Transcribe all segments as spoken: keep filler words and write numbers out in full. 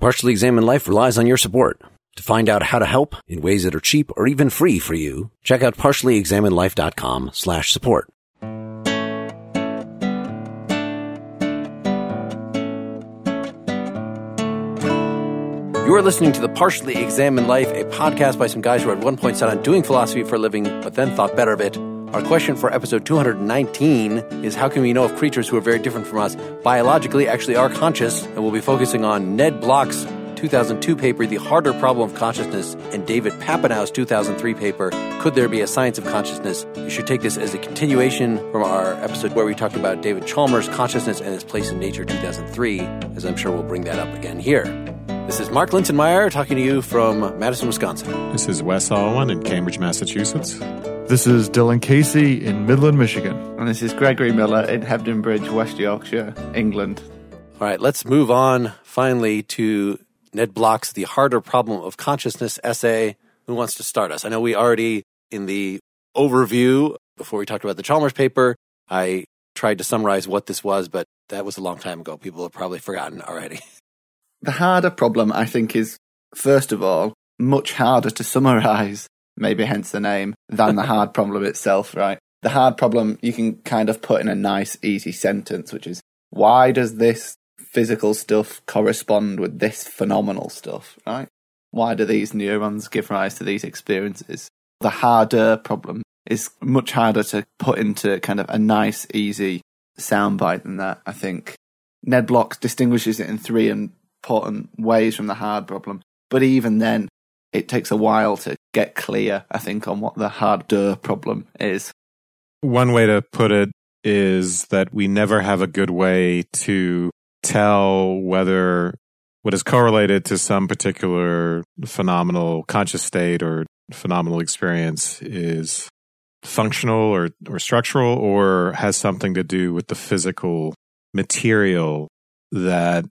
Partially Examined Life relies on your support. To find out how to help in ways that are cheap or even free for you, check out partially examined life dot com slash support. You are listening to The Partially Examined Life, a podcast by some guys who at one point set on doing philosophy for a living, but then thought better of it. Our question for episode two hundred nineteen is, how can we know if creatures who are very different from us biologically actually are conscious? And we'll be focusing on Ned Block's two thousand two paper, The Harder Problem of Consciousness, and David Papineau's two thousand three paper, Could There Be a Science of Consciousness? You should take this as a continuation from our episode where we talked about David Chalmers' Consciousness and Its Place in Nature two thousand three, as I'm sure we'll bring that up again here. This is Mark Linsenmeyer talking to you from Madison, Wisconsin. This is Wes Alwan in Cambridge, Massachusetts. This is Dylan Casey in Midland, Michigan. And this is Gregory Miller in Hebden Bridge, West Yorkshire, England. All right, let's move on finally to Ned Block's The Harder Problem of Consciousness essay. Who wants to start us? I know we already, in the overview, before we talked about the Chalmers paper, I tried to summarize what this was, but that was a long time ago. People have probably forgotten already. The harder problem, I think, is, first of all, much harder to summarize, maybe hence the name, than the hard problem itself, right? The hard problem you can kind of put in a nice, easy sentence, which is, why does this physical stuff correspond with this phenomenal stuff, right? Why do these neurons give rise to these experiences? The harder problem is much harder to put into kind of a nice, easy soundbite than that, I think. Ned Block distinguishes it in three important ways from the hard problem, but even then, it takes a while to get clear, I think, on what the harder problem is. One way to put it is that we never have a good way to tell whether what is correlated to some particular phenomenal conscious state or phenomenal experience is functional or, or structural, or has something to do with the physical material that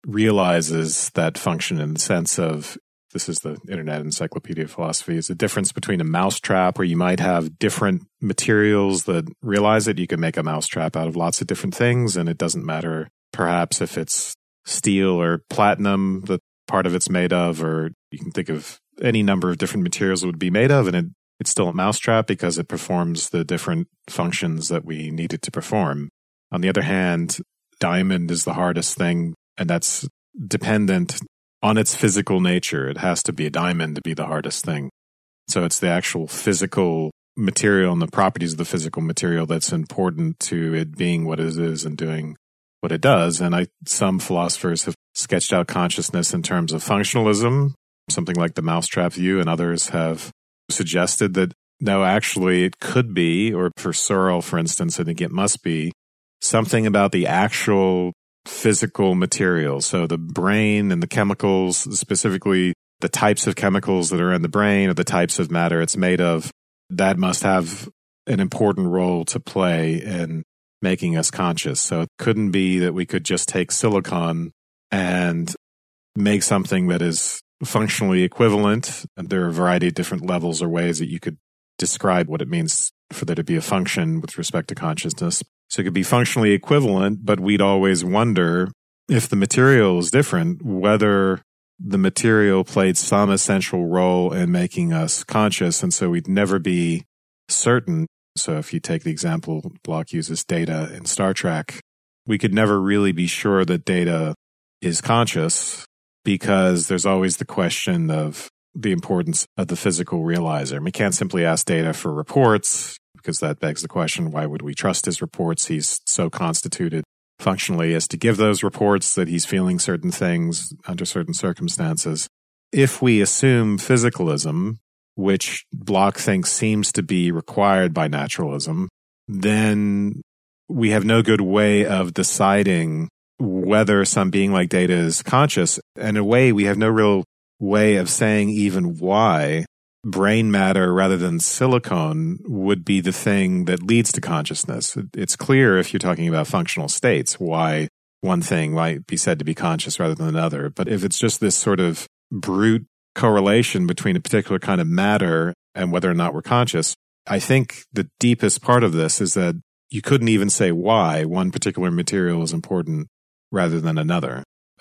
realizes that function, in the sense of, this is the Internet Encyclopedia of Philosophy, is the difference between a mousetrap, where you might have different materials that realize it. You can make a mousetrap out of lots of different things, and it doesn't matter perhaps if it's steel or platinum that part of it's made of, or you can think of any number of different materials it would be made of, and it, it's still a mousetrap because it performs the different functions that we need it to perform. On the other hand, diamond is the hardest thing, and that's dependent on its physical nature. It has to be a diamond to be the hardest thing. So it's the actual physical material and the properties of the physical material that's important to it being what it is and doing what it does. And I, some philosophers have sketched out consciousness in terms of functionalism, something like the mousetrap view, and others have suggested that, no, actually it could be, or for Searle, for instance, I think it must be, something about the actual physical material. So the brain and the chemicals, specifically the types of chemicals that are in the brain or the types of matter it's made of, that must have an important role to play in making us conscious. So it couldn't be that we could just take silicon and make something that is functionally equivalent. And there are a variety of different levels or ways that you could describe what it means for there to be a function with respect to consciousness. So it could be functionally equivalent, but we'd always wonder, if the material is different, whether the material played some essential role in making us conscious. And so we'd never be certain. So if you take the example, Block uses Data in Star Trek, we could never really be sure that Data is conscious, because there's always the question of the importance of the physical realizer. And we can't simply ask Data for reports, because that begs the question, why would we trust his reports? He's so constituted functionally as to give those reports that he's feeling certain things under certain circumstances. If we assume physicalism, which Block thinks seems to be required by naturalism, then we have no good way of deciding whether some being like Data is conscious. In a way, we have no real way of saying even why brain matter rather than silicon would be the thing that leads to consciousness. It's clear if you're talking about functional states why one thing might be said to be conscious rather than another. But if it's just this sort of brute correlation between a particular kind of matter and whether or not we're conscious, I think the deepest part of this is that you couldn't even say why one particular material is important rather than another.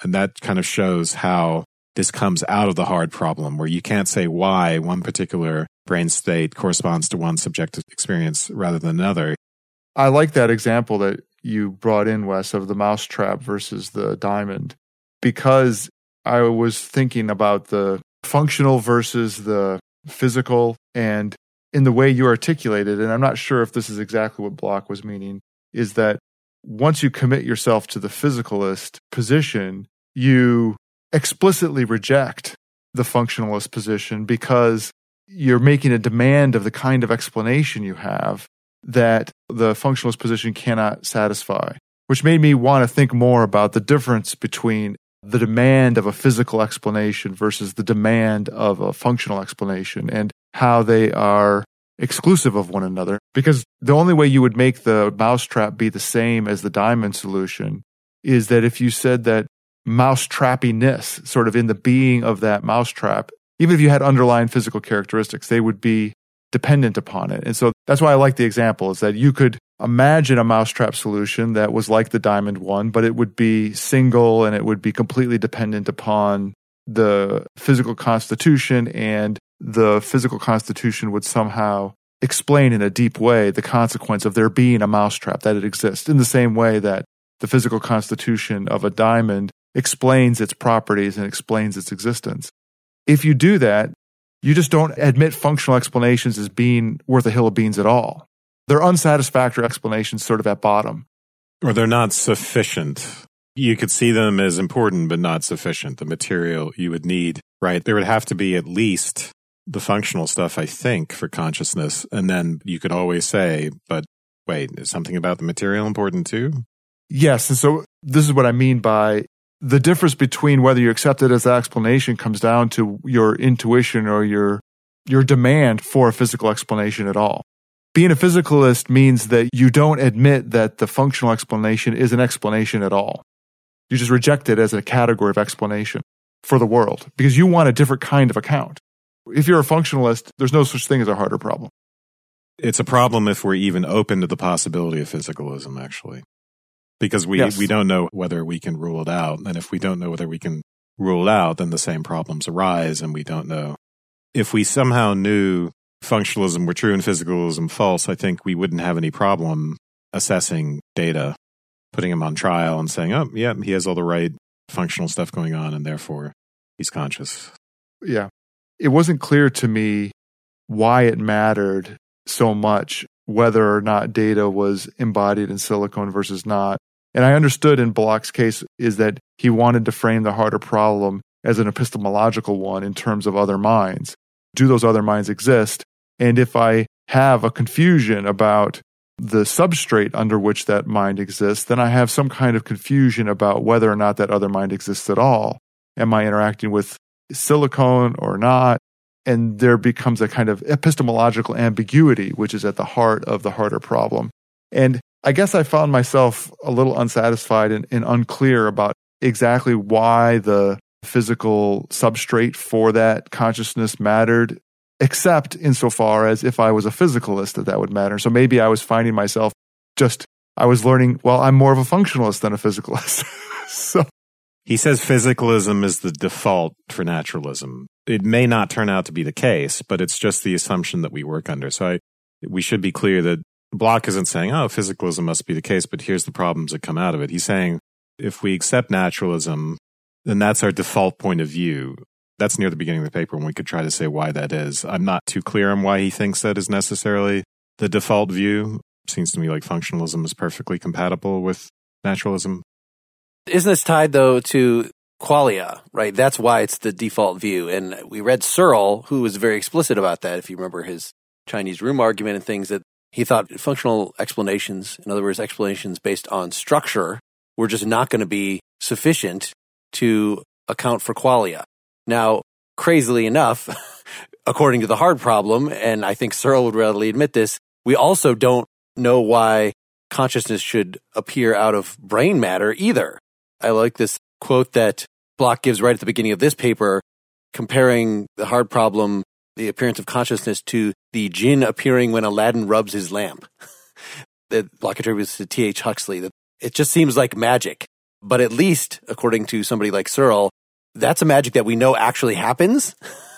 And that kind of shows how this comes out of the hard problem, where you can't say why one particular brain state corresponds to one subjective experience rather than another. I like that example that you brought in, Wes, of the mousetrap versus the diamond, because I was thinking about the functional versus the physical, and in the way you articulated, and I'm not sure if this is exactly what Block was meaning, is that once you commit yourself to the physicalist position, you explicitly reject the functionalist position because you're making a demand of the kind of explanation you have that the functionalist position cannot satisfy, which made me want to think more about the difference between the demand of a physical explanation versus the demand of a functional explanation and how they are exclusive of one another. Because the only way you would make the mousetrap be the same as the diamond solution is that if you said that mousetrappiness, sort of in the being of that mousetrap, even if you had underlying physical characteristics, they would be dependent upon it. And so that's why I like the example, is that you could imagine a mousetrap solution that was like the diamond one, but it would be single and it would be completely dependent upon the physical constitution, and the physical constitution would somehow explain in a deep way the consequence of there being a mousetrap, that it exists, in the same way that the physical constitution of a diamond explains its properties and explains its existence. If you do that, you just don't admit functional explanations as being worth a hill of beans at all. They're unsatisfactory explanations sort of at bottom. Or they're not sufficient. You could see them as important, but not sufficient. The material you would need, right? There would have to be at least the functional stuff, I think, for consciousness. And then you could always say, but wait, is something about the material important too? Yes. And so this is what I mean by the difference between whether you accept it as an explanation comes down to your intuition or your your demand for a physical explanation at all. Being a physicalist means that you don't admit that the functional explanation is an explanation at all. You just reject it as a category of explanation for the world because you want a different kind of account. If you're a functionalist, there's no such thing as a harder problem. It's a problem if we're even open to the possibility of physicalism, actually. Because we, yes. we don't know whether we can rule it out. And if we don't know whether we can rule it out, then the same problems arise, and we don't know. If we somehow knew functionalism were true and physicalism false, I think we wouldn't have any problem assessing data, putting him on trial and saying, oh, yeah, he has all the right functional stuff going on, and therefore he's conscious. Yeah. It wasn't clear to me why it mattered so much whether or not data was embodied in silicon versus not. And I understood in Block's case is that he wanted to frame the harder problem as an epistemological one in terms of other minds. Do those other minds exist? And if I have a confusion about the substrate under which that mind exists, then I have some kind of confusion about whether or not that other mind exists at all. Am I interacting with silicon or not? And there becomes a kind of epistemological ambiguity, which is at the heart of the harder problem. And I guess I found myself a little unsatisfied and, and unclear about exactly why the physical substrate for that consciousness mattered, except insofar as if I was a physicalist that that would matter. So maybe I was finding myself just, I was learning, well, I'm more of a functionalist than a physicalist. so He says physicalism is the default for naturalism. It may not turn out to be the case, but it's just the assumption that we work under. So I, we should be clear that Block isn't saying, oh, physicalism must be the case, but here's the problems that come out of it. He's saying, if we accept naturalism, then that's our default point of view. That's near the beginning of the paper, and we could try to say why that is. I'm not too clear on why he thinks that is necessarily the default view. Seems to me like functionalism is perfectly compatible with naturalism. Isn't this tied, though, to qualia, right? That's why it's the default view. And we read Searle, who was very explicit about that, if you remember his Chinese room argument and things, that he thought functional explanations, in other words, explanations based on structure, were just not going to be sufficient to account for qualia. Now, crazily enough, according to the hard problem, and I think Searle would readily admit this, we also don't know why consciousness should appear out of brain matter either. I like this quote that Block gives right at the beginning of this paper, comparing the hard problem, the appearance of consciousness, to the jinn appearing when Aladdin rubs his lamp. That Block attributes to T H Huxley. That it just seems like magic. But at least, according to somebody like Searle, that's a magic that we know actually happens.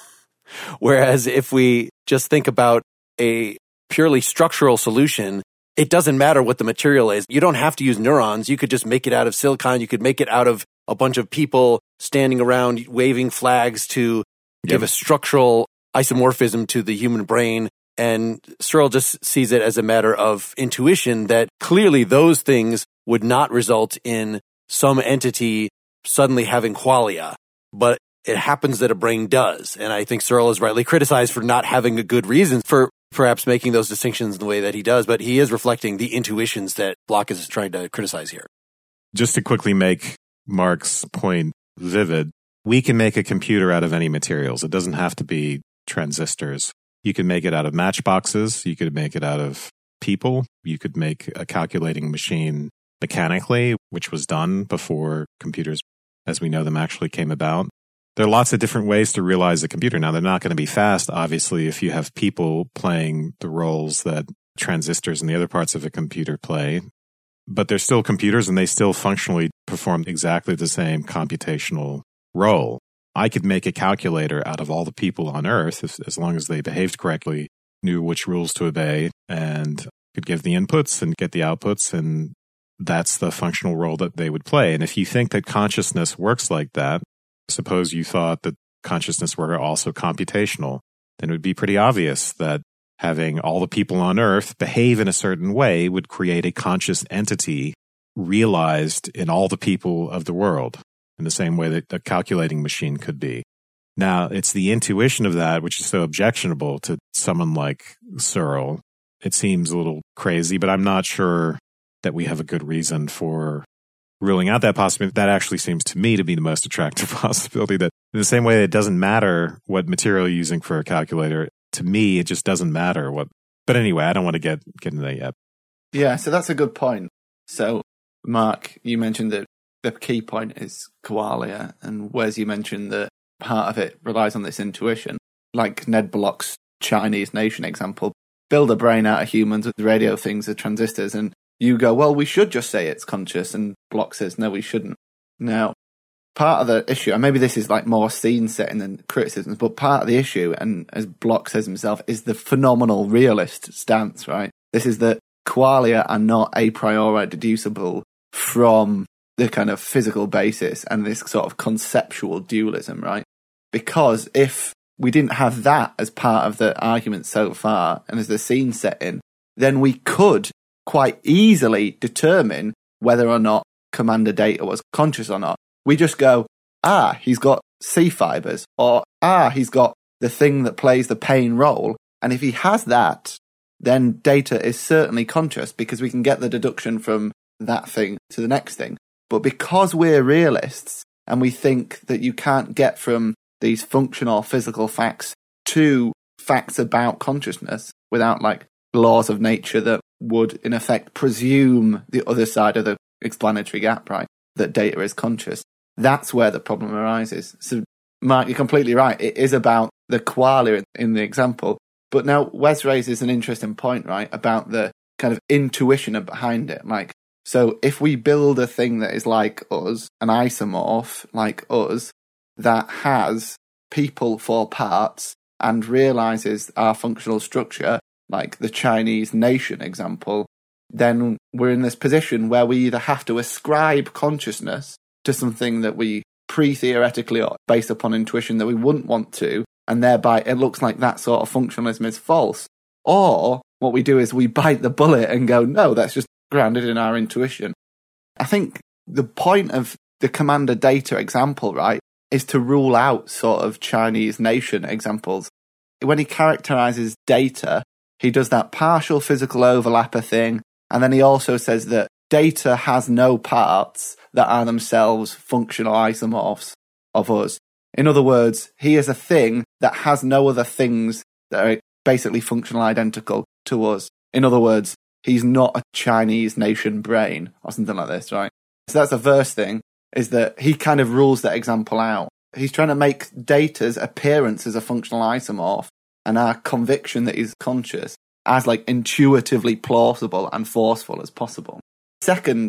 Whereas if we just think about a purely structural solution, it doesn't matter what the material is. You don't have to use neurons. You could just make it out of silicon. You could make it out of a bunch of people standing around waving flags to yep. give a structural isomorphism to the human brain. And Searle just sees it as a matter of intuition that clearly those things would not result in some entity suddenly having qualia. But it happens that a brain does. And I think Searle is rightly criticized for not having a good reason for perhaps making those distinctions in the way that he does. But he is reflecting the intuitions that Block is trying to criticize here. Just to quickly make Mark's point vivid, we can make a computer out of any materials. It doesn't have to be transistors. You can make it out of matchboxes. You could make it out of people. You could make a calculating machine mechanically, which was done before computers, as we know them, actually came about. There are lots of different ways to realize a computer. Now, they're not going to be fast, obviously, if you have people playing the roles that transistors and the other parts of a computer play. But they're still computers, and they still functionally perform exactly the same computational role. I could make a calculator out of all the people on Earth, if, as long as they behaved correctly, knew which rules to obey, and could give the inputs and get the outputs, and that's the functional role that they would play. And if you think that consciousness works like that, suppose you thought that consciousness were also computational, then it would be pretty obvious that having all the people on Earth behave in a certain way would create a conscious entity realized in all the people of the world, in the same way that a calculating machine could be. Now, it's the intuition of that which is so objectionable to someone like Searle. It seems a little crazy, but I'm not sure that we have a good reason for ruling out that possibility. That actually seems to me to be the most attractive possibility, that in the same way it doesn't matter what material you're using for a calculator, to me, it just doesn't matter what. But anyway, I don't want to get, get into that yet. Yeah, so that's a good point. So, Mark, you mentioned that the key point is qualia, and Wes, you mentioned that part of it relies on this intuition. Like Ned Block's Chinese nation example, build a brain out of humans with radio things, the transistors, and you go, well, we should just say it's conscious, and Block says, no, we shouldn't. Now, part of the issue, and maybe this is like more scene setting than criticisms, but part of the issue, and as Block says himself, is the phenomenal realist stance, right? This is that qualia are not a priori deducible from the kind of physical basis and this sort of conceptual dualism, right? Because if we didn't have that as part of the argument so far, and as the scene setting, then we could quite easily determine whether or not Commander Data was conscious or not. We just go, ah, he's got C fibers, or ah, he's got the thing that plays the pain role. And if he has that, then Data is certainly conscious, because we can get the deduction from that thing to the next thing. But because we're realists and we think that you can't get from these functional physical facts to facts about consciousness without like laws of nature that would in effect presume the other side of the explanatory gap, right? That Data is conscious. That's where the problem arises. So, Mark, you're completely right. It is about the qualia in the example. But now Wes raises an interesting point, right? About the kind of intuition behind it. Like, so if we build a thing that is like us, an isomorph like us, that has people for parts and realizes our functional structure, like the Chinese nation example, then we're in this position where we either have to ascribe consciousness to something that we pre-theoretically or based upon intuition that we wouldn't want to, and thereby it looks like that sort of functionalism is false. Or what we do is we bite the bullet and go, no, that's just grounded in our intuition. I think the point of the Commander Data example, right, is to rule out sort of Chinese nation examples. When he characterizes Data, he does that partial physical overlapper thing, and then he also says that Data has no parts that are themselves functional isomorphs of us. In other words, he is a thing that has no other things that are basically functional identical to us. In other words, he's not a Chinese nation brain or something like this, right? So that's the first thing, is that he kind of rules that example out. He's trying to make Data's appearance as a functional isomorph and our conviction that he's conscious as like intuitively plausible and forceful as possible. Second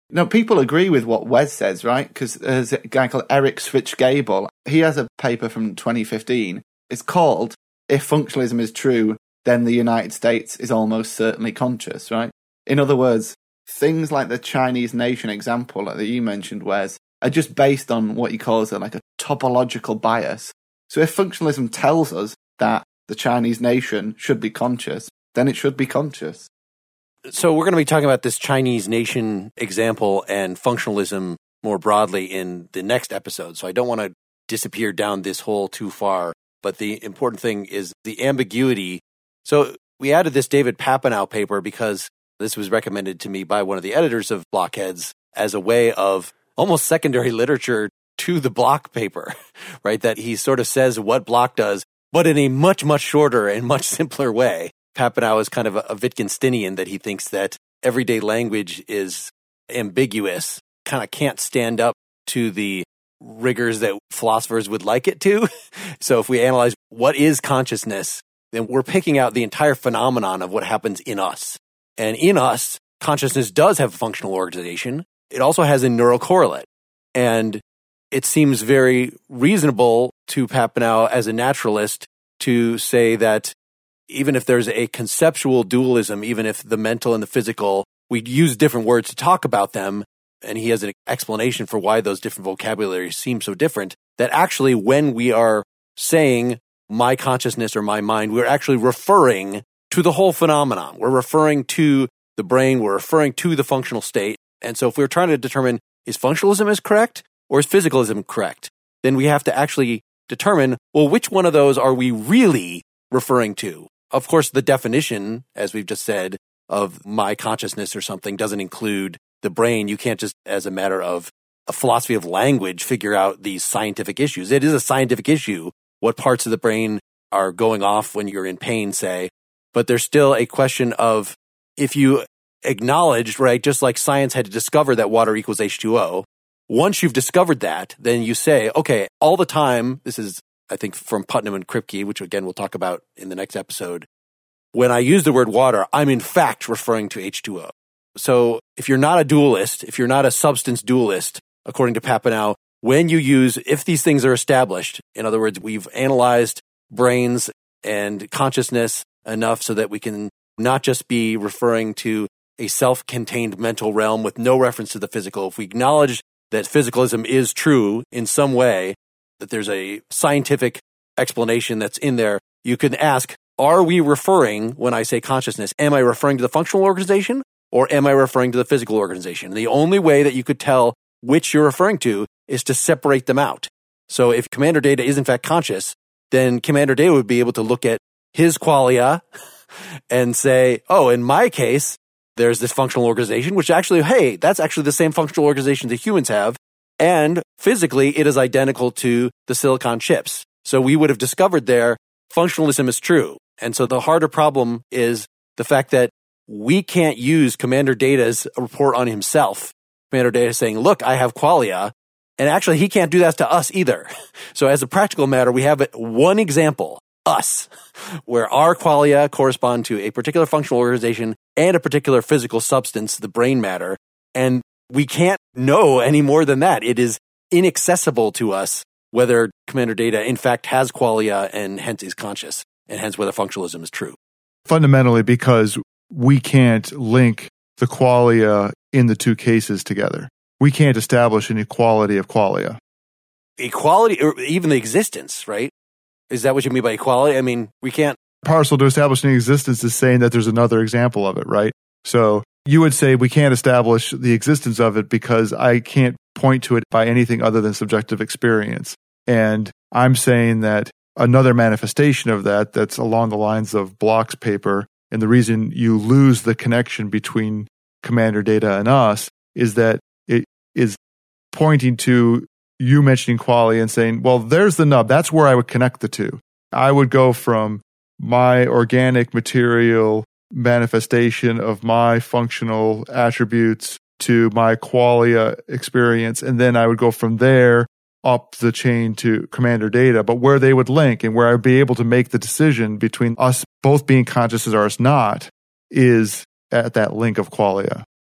No, people agree with what Wes says, right? Because there's a guy called Eric Switch-Gable. He has a paper from twenty fifteen. It's called, If Functionalism is True, Then the United States is Almost Certainly Conscious, right? In other words, things like the Chinese nation example that you mentioned, Wes, are just based on what he calls a, like a topological bias. So if functionalism tells us that the Chinese nation should be conscious, then it should be conscious. So we're going to be talking about this Chinese nation example and functionalism more broadly in the next episode. So I don't want to disappear down this hole too far. But the important thing is the ambiguity. So we added this David Papineau paper because this was recommended to me by one of the editors of Blockheads as a way of almost secondary literature to the Block paper, right? That he sort of says what Block does, but in a much, much shorter and much simpler way. Papineau is kind of a, a Wittgensteinian that he thinks that everyday language is ambiguous, kind of can't stand up to the rigors that philosophers would like it to. So if we analyze what is consciousness, then we're picking out the entire phenomenon of what happens in us. And in us, consciousness does have a functional organization. It also has a neural correlate. And it seems very reasonable to Papineau as a naturalist to say that even if there's a conceptual dualism, even if the mental and the physical, we use different words to talk about them, and he has an explanation for why those different vocabularies seem so different, that actually when we are saying my consciousness or my mind, we're actually referring to the whole phenomenon. We're referring to the brain, we're referring to the functional state. And so if we're trying to determine is functionalism is correct or is physicalism correct, then we have to actually determine, well, which one of those are we really referring to? Of course, the definition, as we've just said, of my consciousness or something doesn't include the brain. You can't just, as a matter of a philosophy of language, figure out these scientific issues. It is a scientific issue, what parts of the brain are going off when you're in pain, say. But there's still a question of if you acknowledge, right, just like science had to discover that water equals H two O, once you've discovered that, then you say, okay, all the time, this is, I think, from Putnam and Kripke, which again we'll talk about in the next episode, when I use the word water, I'm in fact referring to H two O. So if you're not a dualist, if you're not a substance dualist, according to Papineau, when you use, if these things are established, in other words, we've analyzed brains and consciousness enough so that we can not just be referring to a self-contained mental realm with no reference to the physical. If we acknowledge that physicalism is true in some way, that there's a scientific explanation that's in there, you can ask, are we referring, when I say consciousness, am I referring to the functional organization or am I referring to the physical organization? The only way that you could tell which you're referring to is to separate them out. So if Commander Data is in fact conscious, then Commander Data would be able to look at his qualia and say, oh, in my case, there's this functional organization, which actually, hey, that's actually the same functional organization that humans have. And physically, it is identical to the silicon chips. So we would have discovered there, functionalism is true. And so the harder problem is the fact that we can't use Commander Data's report on himself. Commander Data saying, look, I have qualia. And actually, he can't do that to us either. So as a practical matter, we have one example, us, where our qualia correspond to a particular functional organization and a particular physical substance, the brain matter. And we can't know any more than that. It is inaccessible to us whether Commander Data in fact has qualia and hence is conscious, and hence whether functionalism is true. Fundamentally, because we can't link the qualia in the two cases together. We can't establish an equality of qualia. Equality, or even the existence, right? Is that what you mean by equality? I mean, we can't... Partial to establishing existence is saying that there's another example of it, right? So you would say we can't establish the existence of it because I can't point to it by anything other than subjective experience. And I'm saying that another manifestation of that, that's along the lines of Block's paper, and the reason you lose the connection between Commander Data and us is that it is pointing to you mentioning qualia and saying, well, there's the nub. That's where I would connect the two. I would go from my organic material manifestation of my functional attributes to my qualia experience, and then I would go from there up the chain to Commander Data, but where they would link and where I'd be able to make the decision between us both being conscious or us not is at that link of qualia.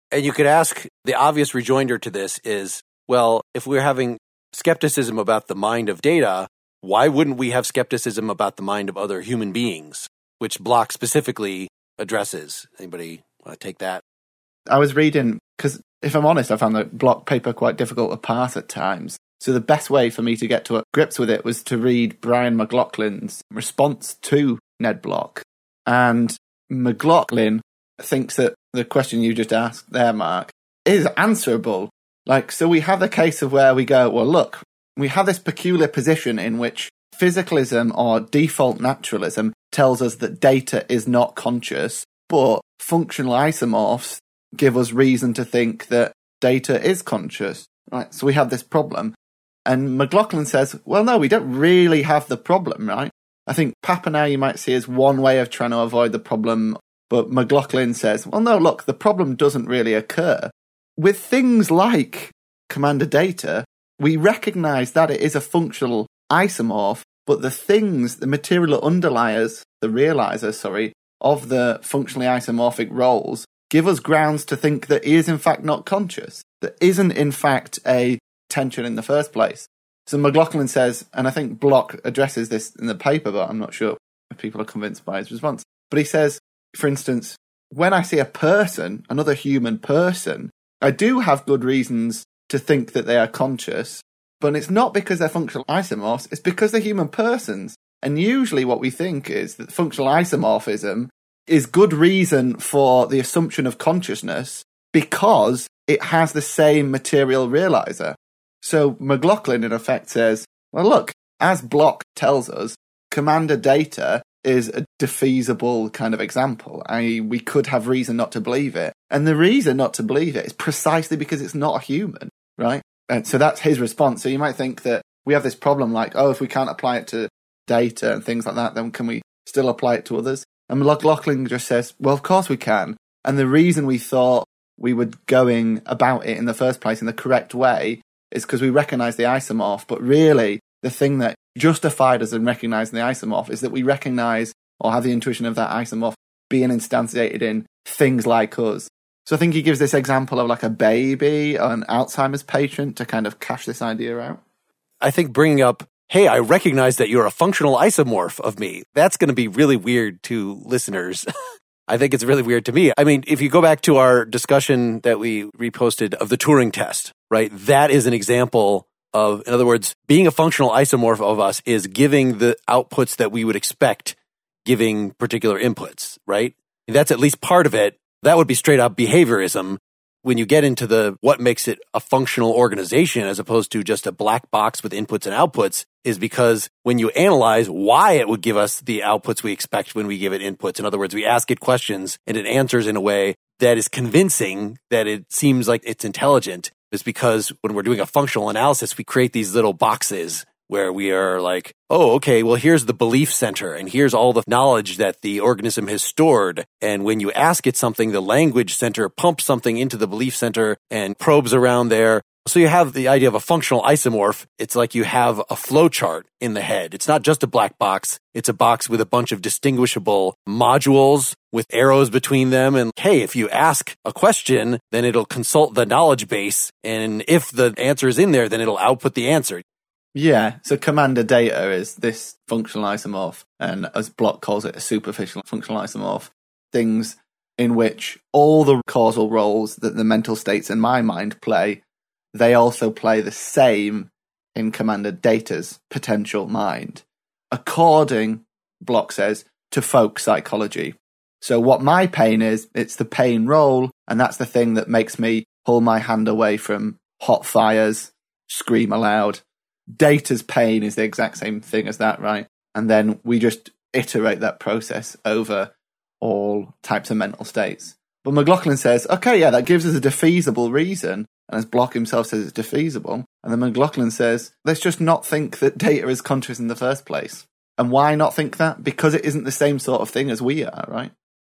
And you could ask, the obvious rejoinder to this is, well, if we're having skepticism about the mind of data, why wouldn't we have skepticism about the mind of other human beings, which Block specifically addresses? Anybody want to take that? I was reading, because if I'm honest, I found the Block paper quite difficult to parse at times. So the best way for me to get to grips with it was to read Brian McLaughlin's response to Ned Block. And McLaughlin thinks that the question you just asked there, Mark, is answerable. Like, so we have the case of where we go, well, look, we have this peculiar position in which physicalism or default naturalism tells us that data is not conscious, but functional isomorphs give us reason to think that data is conscious. Right? So we have this problem. And McLaughlin says, well, no, we don't really have the problem, right? I think Papineau you might see as one way of trying to avoid the problem, but McLaughlin says, well, no, look, the problem doesn't really occur. With things like Commander Data, we recognize that it is a functional isomorph, but the things, the material underliers, the realizers, sorry, of the functionally isomorphic roles give us grounds to think that it is in fact not conscious, that isn't in fact a tension in the first place. So McLaughlin says, and I think Block addresses this in the paper, but I'm not sure if people are convinced by his response. But he says, for instance, when I see a person, another human person, I do have good reasons to think that they are conscious, but it's not because they're functional isomorphs, it's because they're human persons. And usually what we think is that functional isomorphism is good reason for the assumption of consciousness because it has the same material realizer. So McLaughlin, in effect, says, well, look, as Block tells us, Commander Data is a defeasible kind of example. I mean, we could have reason not to believe it. And the reason not to believe it is precisely because it's not a human, right? And so that's his response. So you might think that we have this problem like, oh, if we can't apply it to data and things like that, then can we still apply it to others? And McLaughlin just says, well, of course we can. And the reason we thought we were going about it in the first place in the correct way is because we recognize the isomorph. But really, the thing that justified us in recognizing the isomorph is that we recognize or have the intuition of that isomorph being instantiated in things like us. So I think he gives this example of like a baby or an Alzheimer's patient to kind of cash this idea out. I think bringing up, hey, I recognize that you're a functional isomorph of me, that's going to be really weird to listeners. I think it's really weird to me. I mean, if you go back to our discussion that we reposted of the Turing test, right? That is an example of, in other words, being a functional isomorph of us is giving the outputs that we would expect giving particular inputs, right? And that's at least part of it. That would be straight up behaviorism. When you get into the what makes it a functional organization as opposed to just a black box with inputs and outputs is because when you analyze why it would give us the outputs we expect when we give it inputs, in other words, we ask it questions and it answers in a way that is convincing that it seems like it's intelligent, is because when we're doing a functional analysis, we create these little boxes where we are like, oh, okay, well, here's the belief center, and here's all the knowledge that the organism has stored. And when you ask it something, the language center pumps something into the belief center and probes around there. So you have the idea of a functional isomorph. It's like you have a flow chart in the head. It's not just a black box. It's a box with a bunch of distinguishable modules with arrows between them. And hey, if you ask a question, then it'll consult the knowledge base. And if the answer is in there, then it'll output the answer. Yeah, so Commander Data is this functional isomorph, and as Block calls it, a superficial functional isomorph, things in which all the causal roles that the mental states in my mind play, they also play the same in Commander Data's potential mind, according, Block says, to folk psychology. So what my pain is, it's the pain role, and that's the thing that makes me pull my hand away from hot fires, scream aloud. Data's pain is the exact same thing as that, right? And then we just iterate that process over all types of mental states. But McLaughlin says, okay, yeah, that gives us a defeasible reason. And as Block himself says, it's defeasible. And then McLaughlin says, let's just not think that data is conscious in the first place. And why not think that? Because it isn't the same sort of thing as we are, right?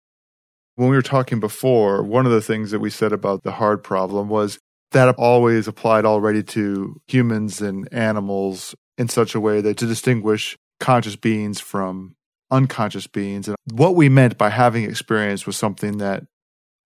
When we were talking before, one of the things that we said about the hard problem was that always applied already to humans and animals in such a way that to distinguish conscious beings from unconscious beings. And what we meant by having experience was something that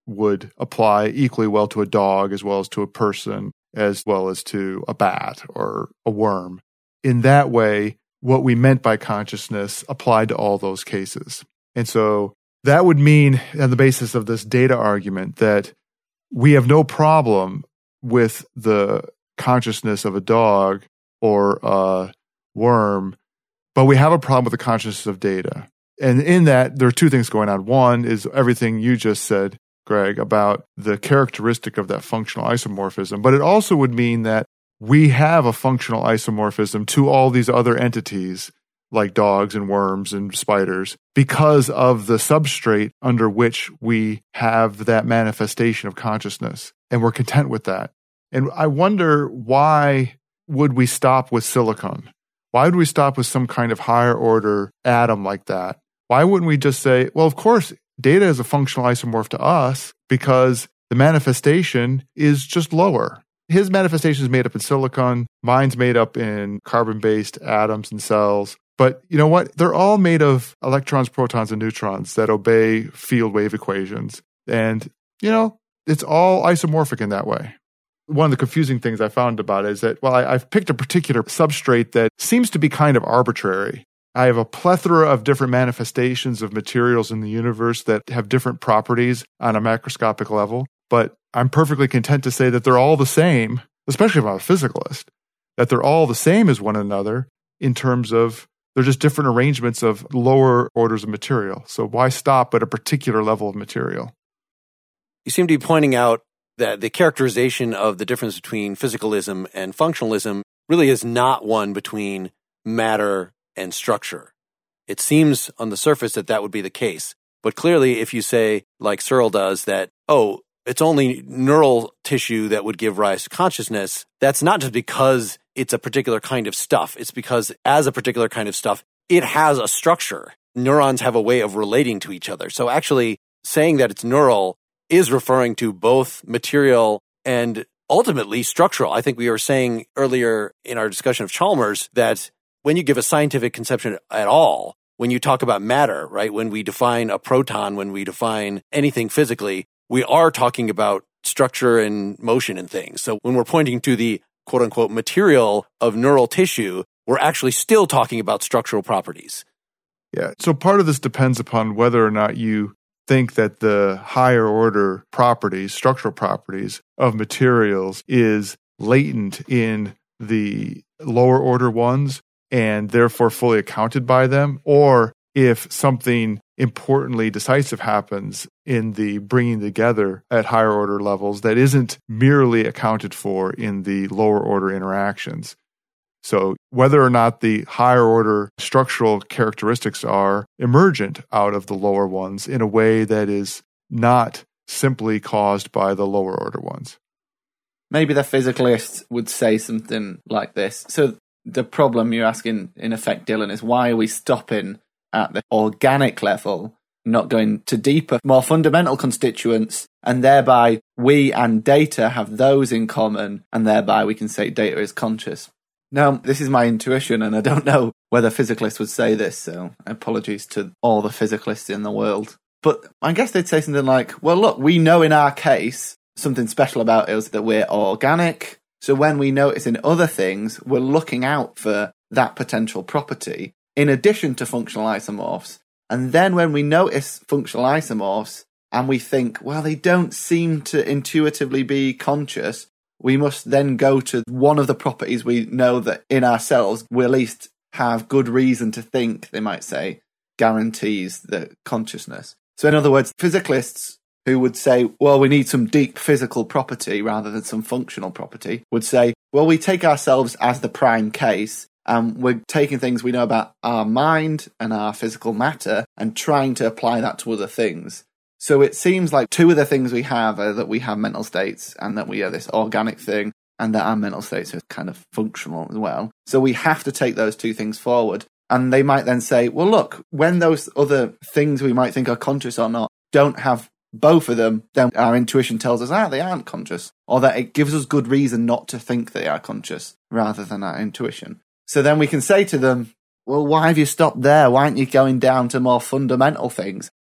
would apply equally well to a dog as well as to a person, as well as to a bat or a worm. In that way, what we meant by consciousness applied to all those cases. And so that would mean, on the basis of this data argument, that we have no problem with the consciousness of a dog or a worm, but we have a problem with the consciousness of data. And in that, there are two things going on. One is everything you just said, Greg, about the characteristic of that functional isomorphism, but it also would mean that we have a functional isomorphism to all these other entities like dogs and worms and spiders because of the substrate under which we have that manifestation of consciousness. And we're content with that. And I wonder, why would we stop with silicon? Why would we stop with some kind of higher order atom like that? Why wouldn't we just say, well, of course, data is a functional isomorph to us because the manifestation is just lower. His manifestation is made up in silicon. Mine's made up in carbon-based atoms and cells. But you know what? They're all made of electrons, protons, and neutrons that obey field wave equations. And, you know, it's all isomorphic in that way. One of the confusing things I found about it is that, well, I, I've picked a particular substrate that seems to be kind of arbitrary. I have a plethora of different manifestations of materials in the universe that have different properties on a macroscopic level, but I'm perfectly content to say that they're all the same, especially if I'm a physicalist, that they're all the same as one another in terms of they're just different arrangements of lower orders of material. So why stop at a particular level of material? You seem to be pointing out that the characterization of the difference between physicalism and functionalism really is not one between matter and structure. It seems on the surface that that would be the case. But clearly, if you say, like Searle does, that, oh, it's only neural tissue that would give rise to consciousness, that's not just because it's a particular kind of stuff. It's because as a particular kind of stuff, it has a structure. Neurons have a way of relating to each other. So actually saying that it's neural is referring to both material and ultimately structural. I think we were saying earlier in our discussion of Chalmers that when you give a scientific conception at all, when you talk about matter, right, when we define a proton, when we define anything physically, we are talking about structure and motion and things. So when we're pointing to the quote unquote material of neural tissue, we're actually still talking about structural properties. Yeah. So part of this depends upon whether or not you think that the higher order properties, structural properties of materials is latent in the lower order ones and therefore fully accounted by them, or if something importantly decisive happens in the bringing together at higher order levels that isn't merely accounted for in the lower order interactions. So whether or not the higher order structural characteristics are emergent out of the lower ones in a way that is not simply caused by the lower order ones. Maybe the physicalists would say something like this. So the problem you're asking, in effect, Dylan, is why are we stopping at the organic level, not going to deeper, more fundamental constituents, and thereby we and data have those in common, and thereby we can say data is conscious. Now, this is my intuition, and I don't know whether physicalists would say this, so apologies to all the physicalists in the world. But I guess they'd say something like, well, look, we know in our case something special about us that we're organic, so when we notice in other things, we're looking out for that potential property in addition to functional isomorphs. And then when we notice functional isomorphs and we think, well, they don't seem to intuitively be conscious, we must then go to one of the properties we know that in ourselves we at least have good reason to think, they might say, guarantees the consciousness. So in other words, physicalists who would say, well, we need some deep physical property rather than some functional property, would say, well, we take ourselves as the prime case, and we're taking things we know about our mind and our physical matter and trying to apply that to other things. So it seems like two of the things we have are that we have mental states and that we are this organic thing, and that our mental states are kind of functional as well. So we have to take those two things forward. And they might then say, well, look, when those other things we might think are conscious or not don't have both of them, then our intuition tells us, ah, they aren't conscious, or that it gives us good reason not to think they are conscious rather than our intuition. So then we can say to them, well, why have you stopped there? Why aren't you going down to more fundamental things?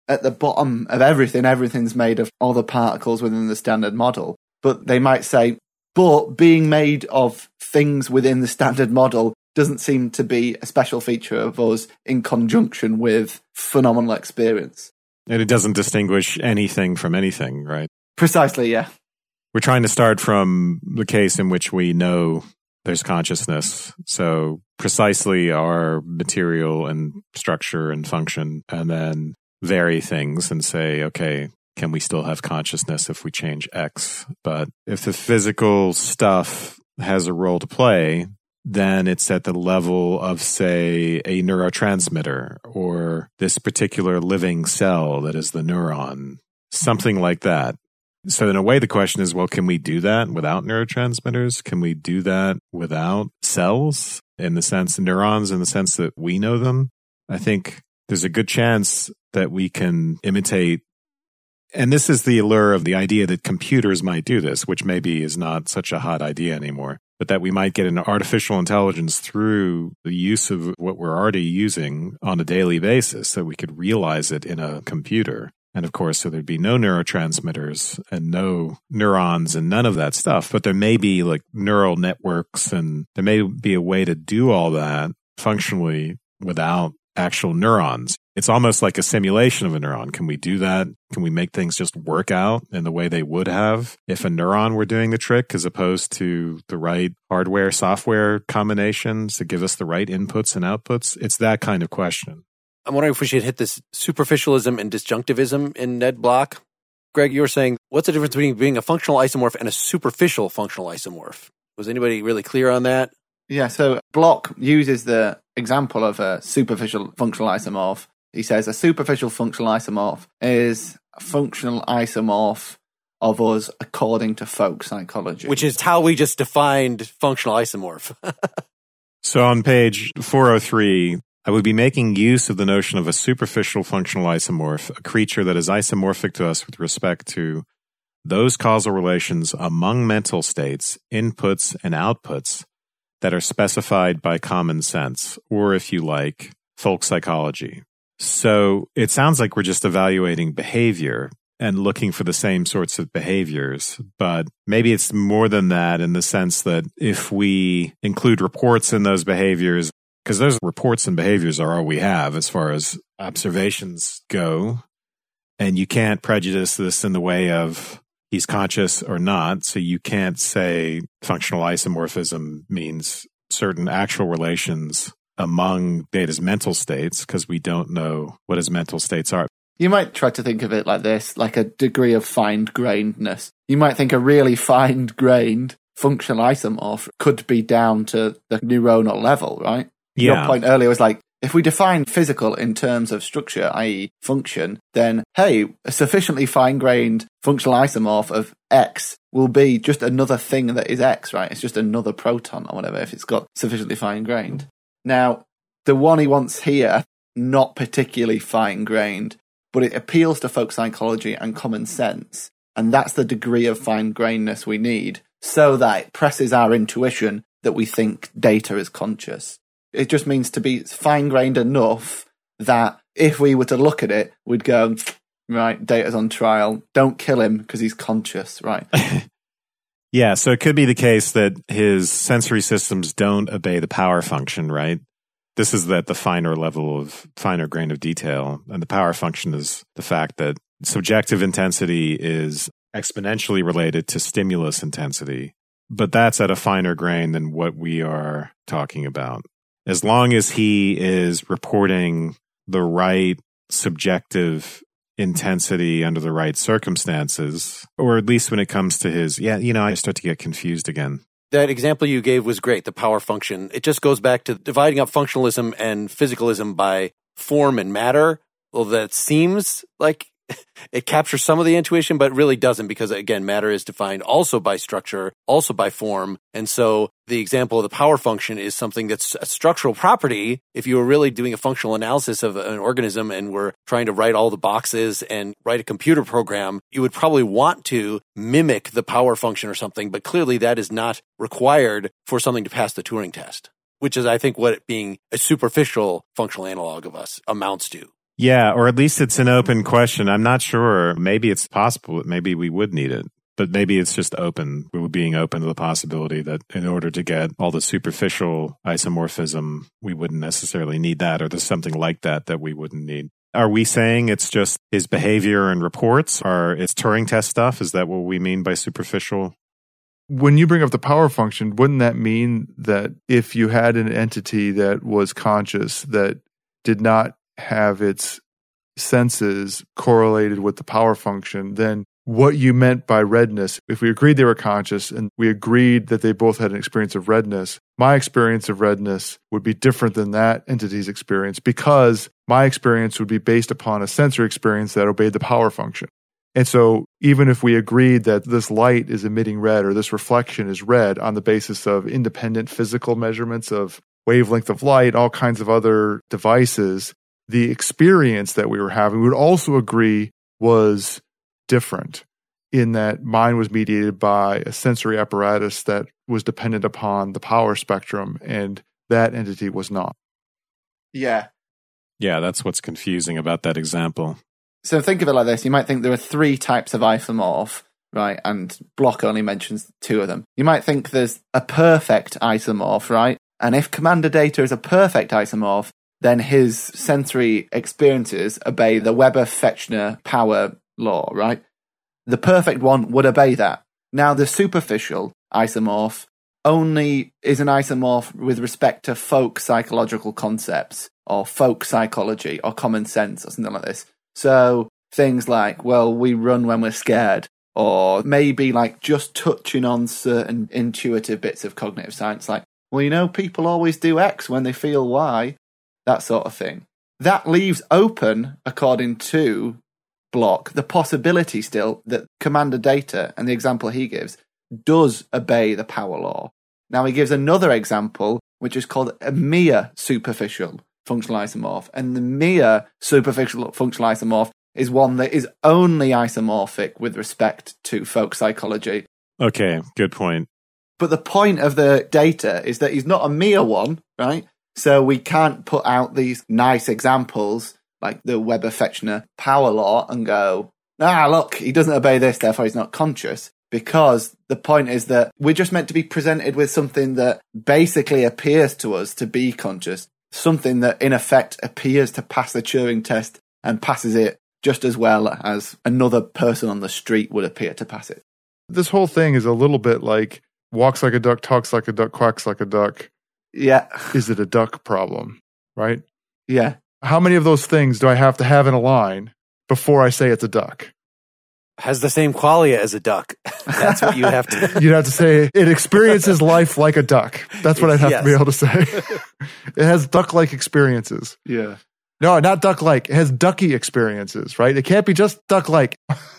at the bottom of everything, everything's made of all the particles within the standard model. But they might say, but being made of things within the standard model doesn't seem to be a special feature of us in conjunction with phenomenal experience. And it doesn't distinguish anything from anything, right? Precisely, yeah. We're trying to start from the case in which we know there's consciousness. So precisely our material and structure and function, and then vary things and say, okay, can we still have consciousness if we change X? But if the physical stuff has a role to play, then it's at the level of, say, a neurotransmitter or this particular living cell that is the neuron, something like that. So in a way, the question is, well, can we do that without neurotransmitters? Can we do that without cells in the sense, neurons in the sense that we know them? I think there's a good chance that we can imitate. And this is the allure of the idea that computers might do this, which maybe is not such a hot idea anymore, but that we might get an artificial intelligence through the use of what we're already using on a daily basis, so we could realize it in a computer. And of course, so there'd be no neurotransmitters and no neurons and none of that stuff. But there may be like neural networks, and there may be a way to do all that functionally without actual neurons. It's almost like a simulation of a neuron. Can we do that? Can we make things just work out in the way they would have if a neuron were doing the trick, as opposed to the right hardware, software combinations to give us the right inputs and outputs? It's that kind of question. I'm wondering if we should hit this superficialism and disjunctivism in Ned Block. Greg, you were saying, what's the difference between being a functional isomorph and a superficial functional isomorph? Was anybody really clear on that? Yeah, so Block uses the example of a superficial functional isomorph. He says a superficial functional isomorph is a functional isomorph of us according to folk psychology. Which is how we just defined functional isomorph. So on page four oh three, I would be making use of the notion of a superficial functional isomorph, a creature that is isomorphic to us with respect to those causal relations among mental states, inputs and outputs that are specified by common sense, or if you like, folk psychology. So it sounds like we're just evaluating behavior and looking for the same sorts of behaviors, but maybe it's more than that in the sense that if we include reports in those behaviors, because those reports and behaviors are all we have as far as observations go, and you can't prejudice this in the way of he's conscious or not, so you can't say functional isomorphism means certain actual relations among Data's mental states, because we don't know what his mental states are. You might try to think of it like this, like a degree of fine-grainedness. You might think a really fine-grained functional isomorph could be down to the neuronal level, right? Yeah. Your point earlier was like, if we define physical in terms of structure, that is function, then, hey, a sufficiently fine-grained functional isomorph of X will be just another thing that is X, right? It's just another proton or whatever if it's got sufficiently fine-grained. Now, the one he wants here, not particularly fine-grained, but it appeals to folk psychology and common sense, and that's the degree of fine-grainedness we need, so that it presses our intuition that we think Data is conscious. It just means to be fine-grained enough that if we were to look at it, we'd go, right, Data's on trial, don't kill him because he's conscious, right? Yeah, so it could be the case that his sensory systems don't obey the power function, right? This is at the finer level of finer grain of detail. And the power function is the fact that subjective intensity is exponentially related to stimulus intensity. But that's at a finer grain than what we are talking about. As long as he is reporting the right subjective intensity under the right circumstances, or at least when it comes to his, yeah, you know, I start to get confused again. That example you gave was great, the power function. It just goes back to dividing up functionalism and physicalism by form and matter. Well, that seems like it captures some of the intuition, but really doesn't, because, again, matter is defined also by structure, also by form. And so the example of the power function is something that's a structural property. If you were really doing a functional analysis of an organism and were trying to write all the boxes and write a computer program, you would probably want to mimic the power function or something, but clearly that is not required for something to pass the Turing test, which is, I think, what being a superficial functional analog of us amounts to. Yeah, or at least it's an open question. I'm not sure. Maybe it's possible that maybe we would need it, but maybe it's just open. We were being open to the possibility that in order to get all the superficial isomorphism, we wouldn't necessarily need that, or there's something like that that we wouldn't need. Are we saying it's just his behavior and reports, or it's Turing test stuff? Is that what we mean by superficial? When you bring up the power function, wouldn't that mean that if you had an entity that was conscious that did not have its senses correlated with the power function, then what you meant by redness, if we agreed they were conscious and we agreed that they both had an experience of redness, my experience of redness would be different than that entity's experience because my experience would be based upon a sensory experience that obeyed the power function. And so even if we agreed that this light is emitting red or this reflection is red on the basis of independent physical measurements of wavelength of light, all kinds of other devices, the experience that we were having, we would also agree was different in that mine was mediated by a sensory apparatus that was dependent upon the power spectrum, and that entity was not. Yeah. Yeah, that's what's confusing about that example. So think of it like this. You might think there are three types of isomorph, right? And Block only mentions two of them. You might think there's a perfect isomorph, right? And if Commander Data is a perfect isomorph, then his sensory experiences obey the Weber-Fechner power law, right? The perfect one would obey that. Now, the superficial isomorph only is an isomorph with respect to folk psychological concepts or folk psychology or common sense or something like this. So things like, well, we run when we're scared, or maybe like just touching on certain intuitive bits of cognitive science, like, well, you know, people always do X when they feel Y. That sort of thing. That leaves open, according to Block, the possibility still that Commander Data, and the example he gives, does obey the power law. Now he gives another example, which is called a mere superficial functional isomorph. And the mere superficial functional isomorph is one that is only isomorphic with respect to folk psychology. Okay, good point. But the point of the data is that he's not a mere one, right? So we can't put out these nice examples like the Weber-Fechner power law and go, ah, look, he doesn't obey this, therefore he's not conscious. Because the point is that we're just meant to be presented with something that basically appears to us to be conscious, something that in effect appears to pass the Turing test and passes it just as well as another person on the street would appear to pass it. This whole thing is a little bit like walks like a duck, talks like a duck, quacks like a duck. Yeah. Is it a duck problem, right? Yeah. How many of those things do I have to have in a line before I say it's a duck? Has the same qualia as a duck. That's what you have to... You'd have to say, it experiences life like a duck. That's what I'd have Yes. to be able to say. It has duck-like experiences. Yeah. No, not duck-like. It has ducky experiences, right? It can't be just duck-like.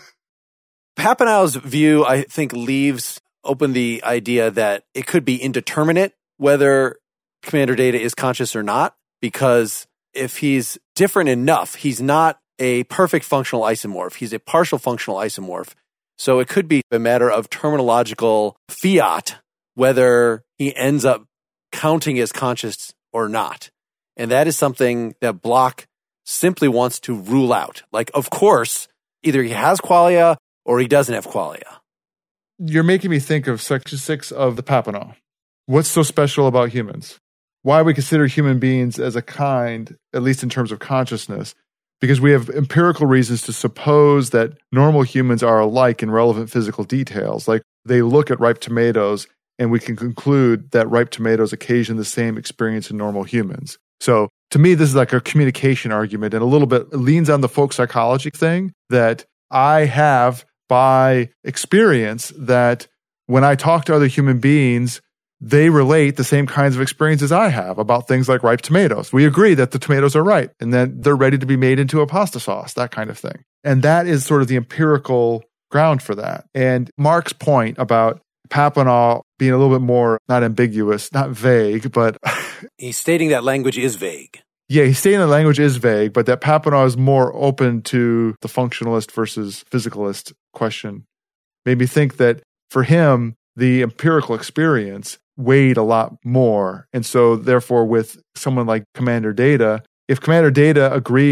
Papineau's view, I think, leaves open the idea that it could be indeterminate whether Commander Data is conscious or not, because if he's different enough, he's not a perfect functional isomorph. He's a partial functional isomorph. So it could be a matter of terminological fiat whether he ends up counting as conscious or not. And that is something that Block simply wants to rule out. Like, of course, either he has qualia or he doesn't have qualia. You're making me think of section six of the Papineau. What's so special about humans? Why we consider human beings as a kind, at least in terms of consciousness, because we have empirical reasons to suppose that normal humans are alike in relevant physical details. Like they look at ripe tomatoes and we can conclude that ripe tomatoes occasion the same experience in normal humans. So to me, this is like a communication argument and a little bit leans on the folk psychology thing that I have by experience that when I talk to other human beings, they relate the same kinds of experiences I have about things like ripe tomatoes. We agree that the tomatoes are ripe and that they're ready to be made into a pasta sauce, that kind of thing. And that is sort of the empirical ground for that. And Mark's point about Papineau being a little bit more, not ambiguous, not vague, but... He's stating that language is vague. Yeah, he's stating the language is vague, but that Papineau is more open to the functionalist versus physicalist question. Made me think that for him, the empirical experience weighed a lot more. And so therefore with someone like Commander Data, if Commander Data agreed